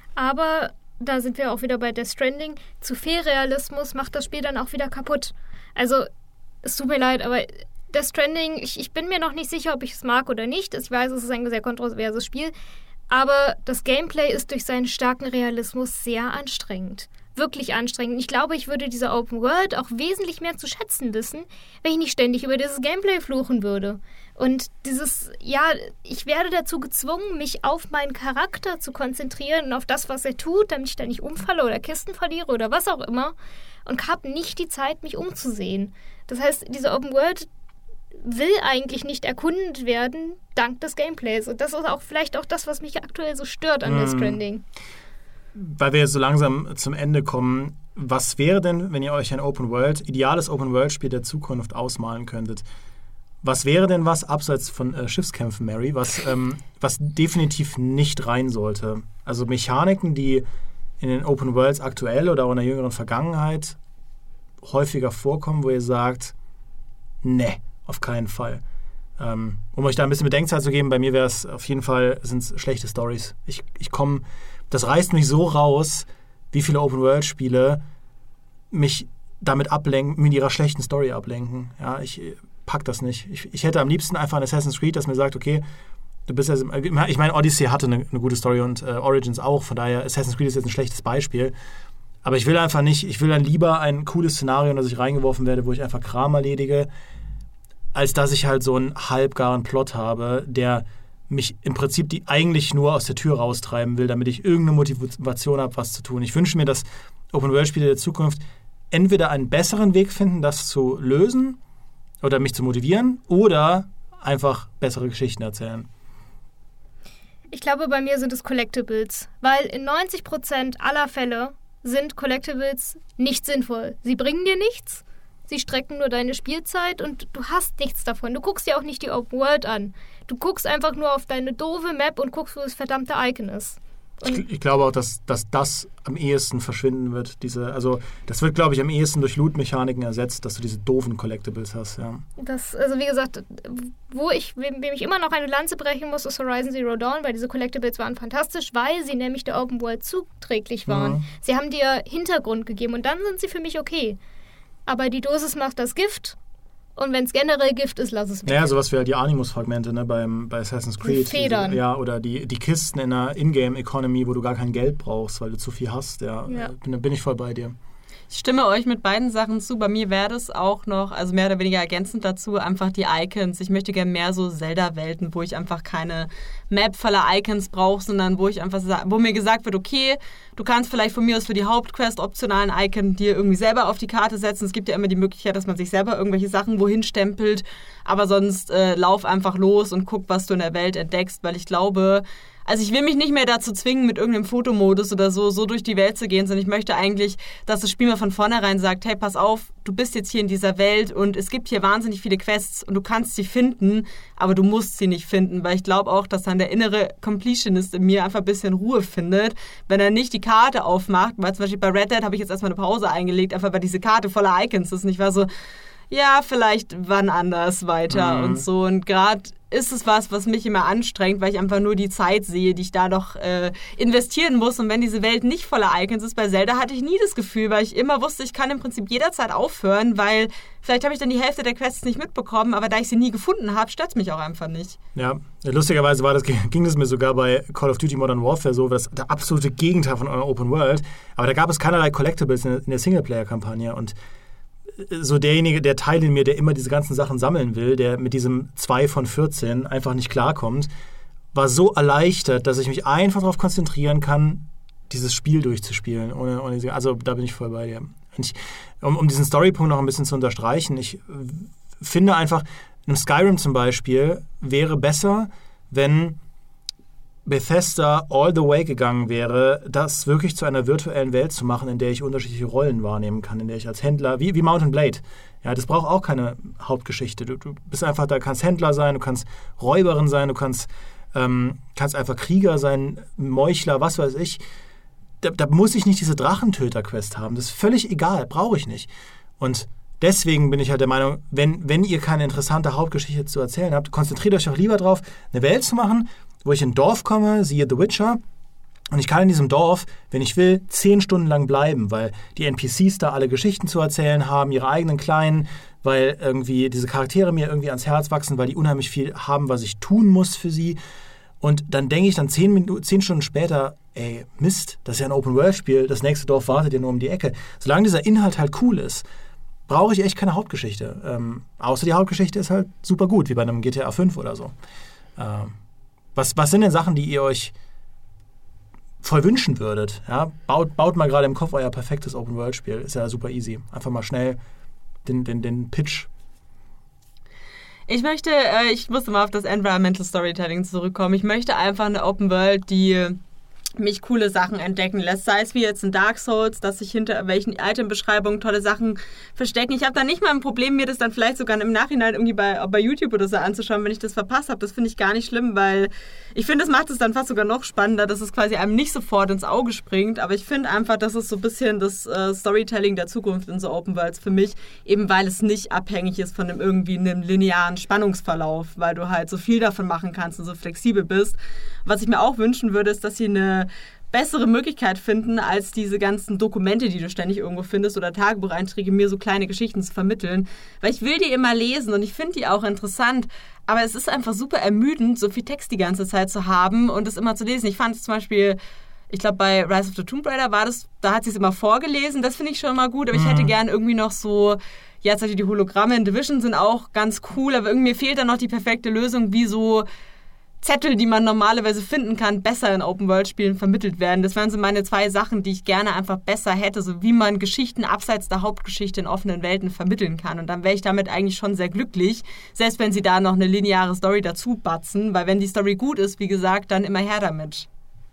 Aber da sind wir auch wieder bei Death Stranding. Zu viel Realismus macht das Spiel dann auch wieder kaputt. Also, es tut mir leid, aber Death Stranding, ich, ich bin mir noch nicht sicher, ob ich es mag oder nicht. Ich weiß, es ist ein sehr kontroverses Spiel. Aber das Gameplay ist durch seinen starken Realismus sehr anstrengend. Wirklich anstrengend. Ich glaube, ich würde diese Open World auch wesentlich mehr zu schätzen wissen, wenn ich nicht ständig über dieses Gameplay fluchen würde. Und dieses, ja, ich werde dazu gezwungen, mich auf meinen Charakter zu konzentrieren und auf das, was er tut, damit ich da nicht umfalle oder Kisten verliere oder was auch immer. Und habe nicht die Zeit, mich umzusehen. Das heißt, diese Open World will eigentlich nicht erkundet werden, dank des Gameplays. Und das ist auch vielleicht auch das, was mich aktuell so stört an mm. Death Stranding. Weil wir jetzt so langsam zum Ende kommen, was wäre denn, wenn ihr euch ein Open World, ideales Open World Spiel der Zukunft ausmalen könntet? Was wäre denn was, abseits von äh, Schiffskämpfen, Mary, was, ähm, was definitiv nicht rein sollte? Also Mechaniken, die in den Open Worlds aktuell oder auch in der jüngeren Vergangenheit häufiger vorkommen, wo ihr sagt, ne, auf keinen Fall. Ähm, um euch da ein bisschen Bedenkzeit zu geben, bei mir wäre es auf jeden Fall, sind es schlechte Storys. Ich, ich komme, das reißt mich so raus, wie viele Open-World-Spiele mich damit ablenken, mit ihrer schlechten Story ablenken. Ja, ich pack das nicht. Ich, ich hätte am liebsten einfach ein Assassin's Creed, das mir sagt, okay, du bist ja, ich meine, Odyssey hatte eine, eine gute Story und äh, Origins auch, von daher Assassin's Creed ist jetzt ein schlechtes Beispiel. Aber ich will einfach nicht, ich will dann lieber ein cooles Szenario, in das ich reingeworfen werde, wo ich einfach Kram erledige, als dass ich halt so einen halbgaren Plot habe, der mich im Prinzip die eigentlich nur aus der Tür raustreiben will, damit ich irgendeine Motivation habe, was zu tun. Ich wünsche mir, dass Open-World-Spiele der Zukunft entweder einen besseren Weg finden, das zu lösen oder mich zu motivieren, oder einfach bessere Geschichten erzählen. Ich glaube, bei mir sind es Collectibles, weil in neunzig Prozent aller Fälle sind Collectibles nicht sinnvoll. Sie bringen dir nichts. Sie strecken nur deine Spielzeit und du hast nichts davon. Du guckst dir auch nicht die Open World an. Du guckst einfach nur auf deine doofe Map und guckst, wo das verdammte Icon ist. Ich, ich glaube auch, dass, dass das am ehesten verschwinden wird. Diese, also das wird, glaube ich, am ehesten durch Loot-Mechaniken ersetzt, dass du diese doofen Collectibles hast. Ja. Das, also wie gesagt, wo ich, wem, wem ich immer noch eine Lanze brechen muss, ist Horizon Zero Dawn, weil diese Collectibles waren fantastisch, weil sie nämlich der Open World zuträglich waren. Mhm. Sie haben dir Hintergrund gegeben und dann sind sie für mich okay. Aber die Dosis macht das Gift. Und wenn es generell Gift ist, lass es weg. Ja, sowas wie halt die Animus-Fragmente, ne, beim, bei Assassin's Creed. Die Federn. Ja, oder die, die Kisten in der Ingame-Economy, wo du gar kein Geld brauchst, weil du zu viel hast. Ja, ja. Bin, bin ich voll bei dir. Ich stimme euch mit beiden Sachen zu. Bei mir wäre das auch noch, also mehr oder weniger ergänzend dazu, einfach die Icons. Ich möchte gerne mehr so Zelda-Welten, wo ich einfach keine Map voller Icons brauche, sondern wo ich einfach, wo mir gesagt wird, okay, du kannst vielleicht von mir aus für die Hauptquest optionalen Icon dir irgendwie selber auf die Karte setzen. Es gibt ja immer die Möglichkeit, dass man sich selber irgendwelche Sachen wohin stempelt, aber sonst äh, lauf einfach los und guck, was du in der Welt entdeckst, weil ich glaube, also ich will mich nicht mehr dazu zwingen, mit irgendeinem Fotomodus oder so, so durch die Welt zu gehen, sondern ich möchte eigentlich, dass das Spiel mir von vornherein sagt, hey, pass auf, du bist jetzt hier in dieser Welt und es gibt hier wahnsinnig viele Quests und du kannst sie finden, aber du musst sie nicht finden, weil ich glaube auch, dass dann der innere Completionist in mir einfach ein bisschen Ruhe findet, wenn er nicht die Karte aufmacht, weil zum Beispiel bei Red Dead habe ich jetzt erstmal eine Pause eingelegt, einfach weil diese Karte voller Icons ist und ich war so, ja, vielleicht wann anders weiter mhm. und so. Und gerade ist es was, was mich immer anstrengt, weil ich einfach nur die Zeit sehe, die ich da noch äh, investieren muss. Und wenn diese Welt nicht voller Icons ist, bei Zelda hatte ich nie das Gefühl, weil ich immer wusste, ich kann im Prinzip jederzeit aufhören, weil vielleicht habe ich dann die Hälfte der Quests nicht mitbekommen, aber da ich sie nie gefunden habe, stört es mich auch einfach nicht. Ja, lustigerweise war das, ging das mir sogar bei Call of Duty Modern Warfare so, das der absolute Gegenteil von einer Open World. Aber da gab es keinerlei Collectibles in der Singleplayer-Kampagne und so derjenige, der Teil in mir, der immer diese ganzen Sachen sammeln will, der mit diesem zwei von vierzehn einfach nicht klarkommt, war so erleichtert, dass ich mich einfach darauf konzentrieren kann, dieses Spiel durchzuspielen. Ohne, ohne, also da bin ich voll bei dir. Ich, um, um diesen Storypunkt noch ein bisschen zu unterstreichen, ich finde einfach, in Skyrim zum Beispiel wäre besser, wenn Bethesda all the way gegangen wäre, das wirklich zu einer virtuellen Welt zu machen, in der ich unterschiedliche Rollen wahrnehmen kann, in der ich als Händler, wie, wie Mount and Blade, ja, das braucht auch keine Hauptgeschichte. Du, du bist einfach da, kannst Händler sein, du kannst Räuberin sein, du kannst, ähm, kannst einfach Krieger sein, Meuchler, was weiß ich. Da, da muss ich nicht diese Drachentöter-Quest haben. Das ist völlig egal, brauche ich nicht. Und deswegen bin ich halt der Meinung, wenn, wenn ihr keine interessante Hauptgeschichte zu erzählen habt, konzentriert euch doch lieber drauf, eine Welt zu machen, wo ich in ein Dorf komme, siehe The Witcher, und ich kann in diesem Dorf, wenn ich will, zehn Stunden lang bleiben, weil die N P Cs da alle Geschichten zu erzählen haben, ihre eigenen kleinen, weil irgendwie diese Charaktere mir irgendwie ans Herz wachsen, weil die unheimlich viel haben, was ich tun muss für sie. Und dann denke ich dann zehn, Minuten, zehn Stunden später, ey, Mist, das ist ja ein Open-World-Spiel, das nächste Dorf wartet ja nur um die Ecke. Solange dieser Inhalt halt cool ist, brauche ich echt keine Hauptgeschichte. Ähm, außer die Hauptgeschichte ist halt super gut, wie bei einem G T A fünf oder so. Ähm, Was, was sind denn Sachen, die ihr euch voll wünschen würdet? Ja? Baut, baut mal gerade im Kopf euer perfektes Open-World-Spiel. Ist ja super easy. Einfach mal schnell den, den, den Pitch. Ich möchte, äh, ich musste mal auf das Environmental Storytelling zurückkommen. Ich möchte einfach eine Open-World, die mich coole Sachen entdecken lässt. Sei es wie jetzt in Dark Souls, dass sich hinter welchen Itembeschreibungen tolle Sachen verstecken. Ich habe da nicht mal ein Problem, mir das dann vielleicht sogar im Nachhinein irgendwie bei, bei YouTube oder so anzuschauen, wenn ich das verpasst habe. Das finde ich gar nicht schlimm, weil ich finde, das macht es dann fast sogar noch spannender, dass es quasi einem nicht sofort ins Auge springt. Aber ich finde einfach, das ist so ein bisschen das äh, Storytelling der Zukunft in so Open Worlds für mich, eben weil es nicht abhängig ist von einem irgendwie einem linearen Spannungsverlauf, weil du halt so viel davon machen kannst und so flexibel bist. Was ich mir auch wünschen würde, ist, dass sie eine bessere Möglichkeit finden, als diese ganzen Dokumente, die du ständig irgendwo findest oder Tagebucheinträge, mir so kleine Geschichten zu vermitteln. Weil ich will die immer lesen und ich finde die auch interessant, aber es ist einfach super ermüdend, so viel Text die ganze Zeit zu haben und es immer zu lesen. Ich fand es zum Beispiel, ich glaube bei Rise of the Tomb Raider war das, da hat sie es immer vorgelesen, das finde ich schon mal gut, aber ich hätte gern irgendwie noch so, jetzt die Hologramme in Division sind auch ganz cool, aber irgendwie fehlt dann noch die perfekte Lösung, wie so Zettel, die man normalerweise finden kann, besser in Open-World-Spielen vermittelt werden. Das wären so meine zwei Sachen, die ich gerne einfach besser hätte, so wie man Geschichten abseits der Hauptgeschichte in offenen Welten vermitteln kann. Und dann wäre ich damit eigentlich schon sehr glücklich, selbst wenn sie da noch eine lineare Story dazu batzen, weil wenn die Story gut ist, wie gesagt, dann immer her damit.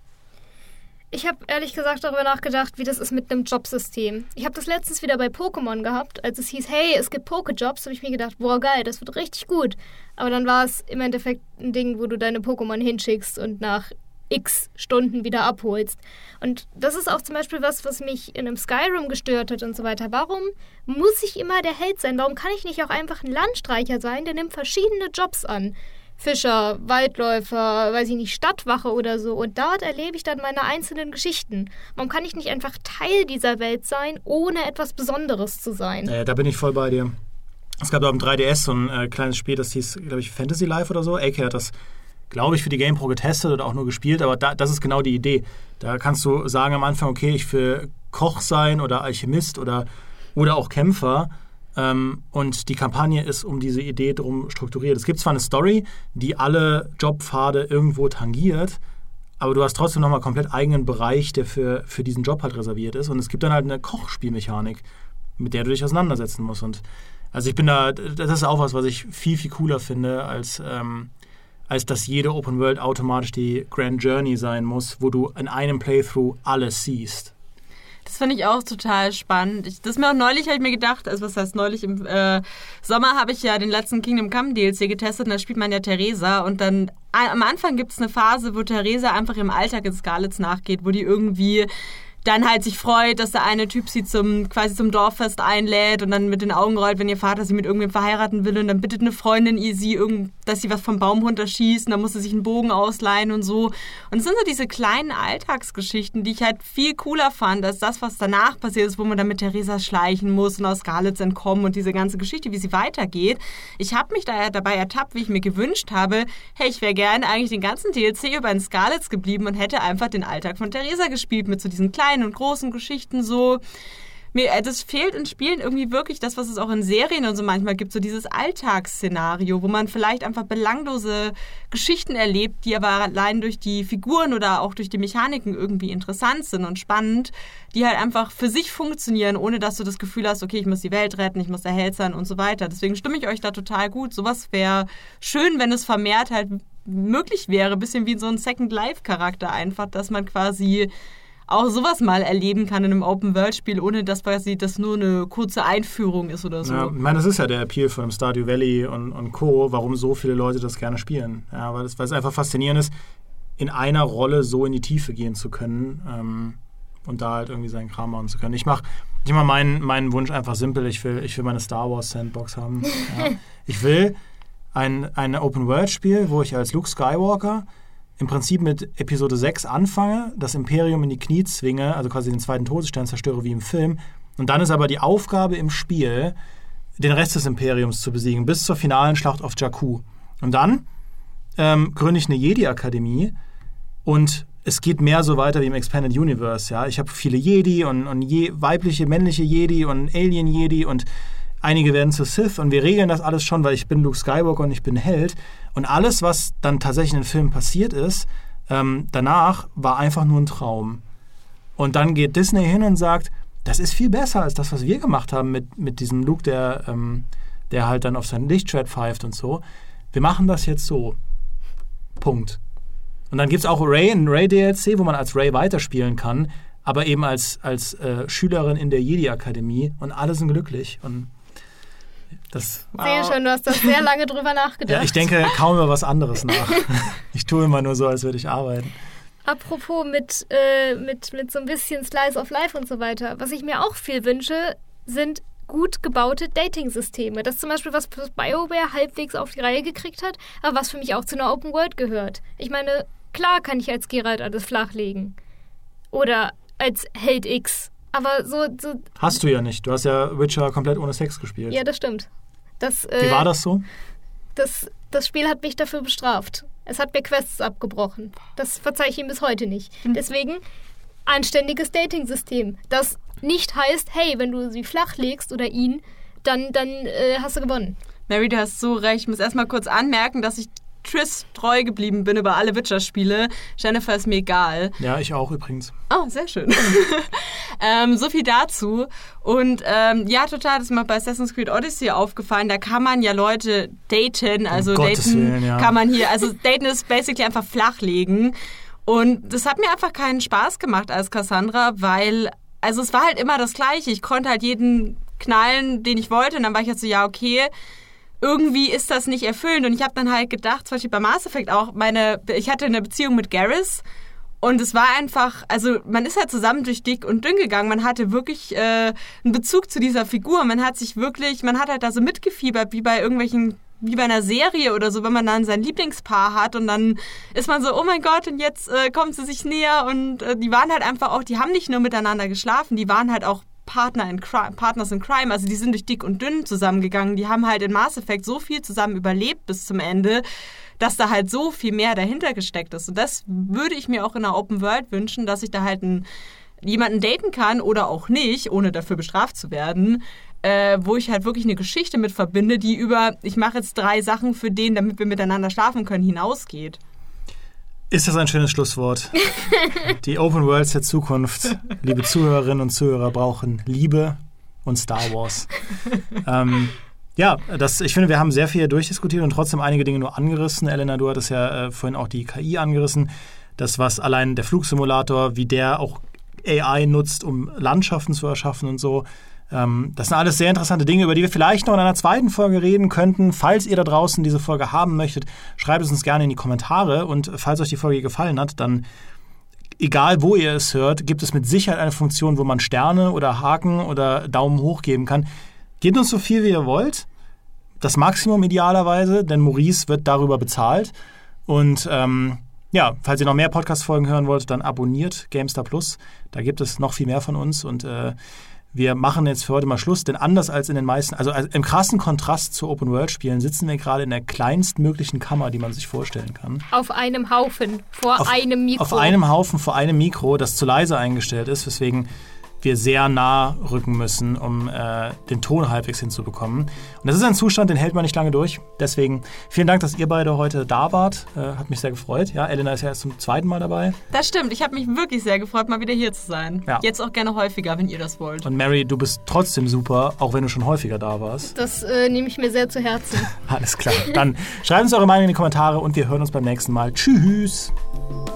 Ich habe ehrlich gesagt darüber nachgedacht, wie das ist mit einem Jobsystem. Ich habe das letztens wieder bei Pokémon gehabt, als es hieß, hey, es gibt Pokéjobs, habe ich mir gedacht, boah, geil, das wird richtig gut. Aber dann war es im Endeffekt ein Ding, wo du deine Pokémon hinschickst und nach x Stunden wieder abholst. Und das ist auch zum Beispiel was, was mich in einem Skyrim gestört hat und so weiter. Warum muss ich immer der Held sein? Warum kann ich nicht auch einfach ein Landstreicher sein, der nimmt verschiedene Jobs an? Fischer, Waldläufer, weiß ich nicht, Stadtwache oder so. Und dort erlebe ich dann meine einzelnen Geschichten. Warum kann ich nicht einfach Teil dieser Welt sein, ohne etwas Besonderes zu sein? Äh, da bin ich voll bei dir. Es gab da auf dem drei D S so ein äh, kleines Spiel, das hieß, glaube ich, Fantasy Life oder so. A K hat das, glaube ich, für die GamePro getestet oder auch nur gespielt. Aber da, das ist genau die Idee. Da kannst du sagen am Anfang, okay, ich will Koch sein oder Alchemist oder, oder auch Kämpfer. Ähm, und die Kampagne ist um diese Idee drum strukturiert. Es gibt zwar eine Story, die alle Jobpfade irgendwo tangiert, aber du hast trotzdem nochmal komplett eigenen Bereich, der für, für diesen Job halt reserviert ist. Und es gibt dann halt eine Kochspielmechanik, mit der du dich auseinandersetzen musst. Und also ich bin da, das ist auch was, was ich viel, viel cooler finde, als, ähm, als dass jede Open World automatisch die Grand Journey sein muss, wo du in einem Playthrough alles siehst. Das finde ich auch total spannend. Ich, das ist mir auch neulich, habe ich mir gedacht, also was heißt neulich, im äh, Sommer habe ich ja den letzten Kingdom Come D L C getestet und da spielt man ja Theresa und dann a- am Anfang gibt es eine Phase, wo Theresa einfach im Alltag in Scarlets nachgeht, wo die irgendwie dann halt sich freut, dass der eine Typ sie zum quasi zum Dorffest einlädt und dann mit den Augen rollt, wenn ihr Vater sie mit irgendwem verheiraten will und dann bittet eine Freundin ihr sie, irgend, dass sie was vom Baum runterschießt und dann muss sie sich einen Bogen ausleihen und so. Und es sind so diese kleinen Alltagsgeschichten, die ich halt viel cooler fand, als das, was danach passiert ist, wo man dann mit Theresa schleichen muss und aus Scarlets entkommen und diese ganze Geschichte, wie sie weitergeht. Ich habe mich da dabei ertappt, wie ich mir gewünscht habe, hey, ich wäre gerne eigentlich den ganzen D L C über in Scarlets geblieben und hätte einfach den Alltag von Theresa gespielt mit so diesen kleinen und großen Geschichten so. Mir, das fehlt in Spielen irgendwie wirklich das, was es auch in Serien und so manchmal gibt, so dieses Alltagsszenario, wo man vielleicht einfach belanglose Geschichten erlebt, die aber allein durch die Figuren oder auch durch die Mechaniken irgendwie interessant sind und spannend, die halt einfach für sich funktionieren, ohne dass du das Gefühl hast, okay, ich muss die Welt retten, ich muss der Held sein und so weiter. Deswegen stimme ich euch da total gut. Sowas wäre schön, wenn es vermehrt halt möglich wäre, bisschen wie so ein Second-Life-Charakter einfach, dass man quasi auch sowas mal erleben kann in einem Open-World-Spiel, ohne dass quasi das nur eine kurze Einführung ist oder so. Ja, ich meine, das ist ja der Appeal von Stardew Valley und, und Co., warum so viele Leute das gerne spielen. Ja, weil, es, weil es einfach faszinierend ist, in einer Rolle so in die Tiefe gehen zu können ähm, und da halt irgendwie seinen Kram machen zu können. Ich mache ich mach meinen, meinen Wunsch einfach simpel. Ich will, ich will meine Star Wars Sandbox haben. Ja. Ich will ein, ein Open-World-Spiel, wo ich als Luke Skywalker im Prinzip mit Episode sechs anfange, das Imperium in die Knie zwinge, also quasi den zweiten Todesstern zerstöre wie im Film. Und dann ist aber die Aufgabe im Spiel, den Rest des Imperiums zu besiegen, bis zur finalen Schlacht auf Jakku. Und dann ähm, gründe ich eine Jedi-Akademie und es geht mehr so weiter wie im Expanded Universe. Ja? Ich habe viele Jedi und, und je, weibliche, männliche Jedi und Alien-Jedi und einige werden zu Sith und wir regeln das alles schon, weil ich bin Luke Skywalker und ich bin Held. Und alles, was dann tatsächlich in den Filmen passiert ist, ähm, danach war einfach nur ein Traum. Und dann geht Disney hin und sagt, das ist viel besser als das, was wir gemacht haben mit, mit diesem Luke, der, ähm, der halt dann auf sein Lichtschwert pfeift und so. Wir machen das jetzt so. Punkt. Und dann gibt es auch Ray, ein Ray-D L C, wo man als Ray weiterspielen kann, aber eben als, als äh, Schülerin in der Jedi-Akademie und alle sind glücklich. Und das, Sehr wow. schön, du hast da sehr lange drüber nachgedacht. Ja, ich denke kaum über was anderes nach. Ich tue immer nur so, als würde ich arbeiten. Apropos mit, äh, mit, mit so ein bisschen Slice of Life und so weiter. Was ich mir auch viel wünsche, sind gut gebaute Dating-Systeme. Das ist zum Beispiel was, was BioWare halbwegs auf die Reihe gekriegt hat, aber was für mich auch zu einer Open World gehört. Ich meine, klar kann ich als Geralt alles flachlegen. Oder als Held X. Aber so, so... Hast du ja nicht. Du hast ja Witcher komplett ohne Sex gespielt. Ja, das stimmt. Das, äh, Wie war das so? Das, das Spiel hat mich dafür bestraft. Es hat mir Quests abgebrochen. Das verzeihe ich ihm bis heute nicht. Deswegen anständiges Dating-System, das nicht heißt, hey, wenn du sie flach legst oder ihn, dann, dann äh, hast du gewonnen. Mary, du hast so recht. Ich muss erstmal kurz anmerken, dass ich Triss treu geblieben bin über alle Witcher-Spiele. Jennifer ist mir egal. Ja, ich auch übrigens. Oh, sehr schön. ähm, so viel dazu. Und ähm, ja, total, das ist mir bei Assassin's Creed Odyssey aufgefallen. Da kann man ja Leute daten. Also um daten Gottes Willen, ja. kann man hier, also daten ist basically einfach flachlegen. Und das hat mir einfach keinen Spaß gemacht als Cassandra, weil, also es war halt immer das Gleiche. Ich konnte halt jeden knallen, den ich wollte. Und dann war ich halt so, ja, okay, irgendwie ist das nicht erfüllend. Und ich habe dann halt gedacht, zum Beispiel bei Mass Effect auch, meine, ich hatte eine Beziehung mit Garrus und es war einfach, also man ist halt zusammen durch dick und dünn gegangen. Man hatte wirklich äh, einen Bezug zu dieser Figur. Man hat sich wirklich, man hat halt da so mitgefiebert, wie bei irgendwelchen, wie bei einer Serie oder so, wenn man dann sein Lieblingspaar hat und dann ist man so, oh mein Gott, und jetzt äh, kommen sie sich näher und äh, die waren halt einfach auch, die haben nicht nur miteinander geschlafen, die waren halt auch Partner in Crime, Partners in Crime, also die sind durch dick und dünn zusammengegangen, die haben halt in Mass Effect so viel zusammen überlebt bis zum Ende, dass da halt so viel mehr dahinter gesteckt ist. Und das würde ich mir auch in einer Open World wünschen, dass ich da halt einen, jemanden daten kann oder auch nicht, ohne dafür bestraft zu werden, äh, wo ich halt wirklich eine Geschichte mit verbinde, die über, ich mache jetzt drei Sachen für den, damit wir miteinander schlafen können, hinausgeht. Ist das ein schönes Schlusswort? Die Open Worlds der Zukunft, liebe Zuhörerinnen und Zuhörer, brauchen Liebe und Star Wars. ähm, ja, das, ich finde, wir haben sehr viel durchdiskutiert und trotzdem einige Dinge nur angerissen. Elena, du hattest ja äh, vorhin auch die K I angerissen. Das, was allein der Flugsimulator, wie der auch A I nutzt, um Landschaften zu erschaffen und so. Ähm, das sind alles sehr interessante Dinge, über die wir vielleicht noch in einer zweiten Folge reden könnten. Falls ihr da draußen diese Folge haben möchtet, schreibt es uns gerne in die Kommentare. Und falls euch die Folge gefallen hat, dann, egal wo ihr es hört, gibt es mit Sicherheit eine Funktion, wo man Sterne oder Haken oder Daumen hoch geben kann. Gebt uns so viel, wie ihr wollt. Das Maximum idealerweise, denn Maurice wird darüber bezahlt. Und ähm, ja, falls ihr noch mehr Podcast-Folgen hören wollt, dann abonniert GameStar Plus. Da gibt es noch viel mehr von uns und äh, wir machen jetzt für heute mal Schluss, denn anders als in den meisten, also im krassen Kontrast zu Open-World-Spielen sitzen wir gerade in der kleinstmöglichen Kammer, die man sich vorstellen kann. Auf einem Haufen, vor auf, einem Mikro. Auf einem Haufen, vor einem Mikro, das zu leise eingestellt ist, weswegen wir sehr nah rücken müssen, um äh, den Ton halbwegs hinzubekommen. Und das ist ein Zustand, den hält man nicht lange durch. Deswegen vielen Dank, dass ihr beide heute da wart. Äh, hat mich sehr gefreut. Ja, Elena ist ja erst zum zweiten Mal dabei. Das stimmt. Ich habe mich wirklich sehr gefreut, mal wieder hier zu sein. Ja. Jetzt auch gerne häufiger, wenn ihr das wollt. Und Mary, du bist trotzdem super, auch wenn du schon häufiger da warst. Das äh, nehme ich mir sehr zu Herzen. Alles klar. Dann schreibt uns eure Meinung in die Kommentare und wir hören uns beim nächsten Mal. Tschüss.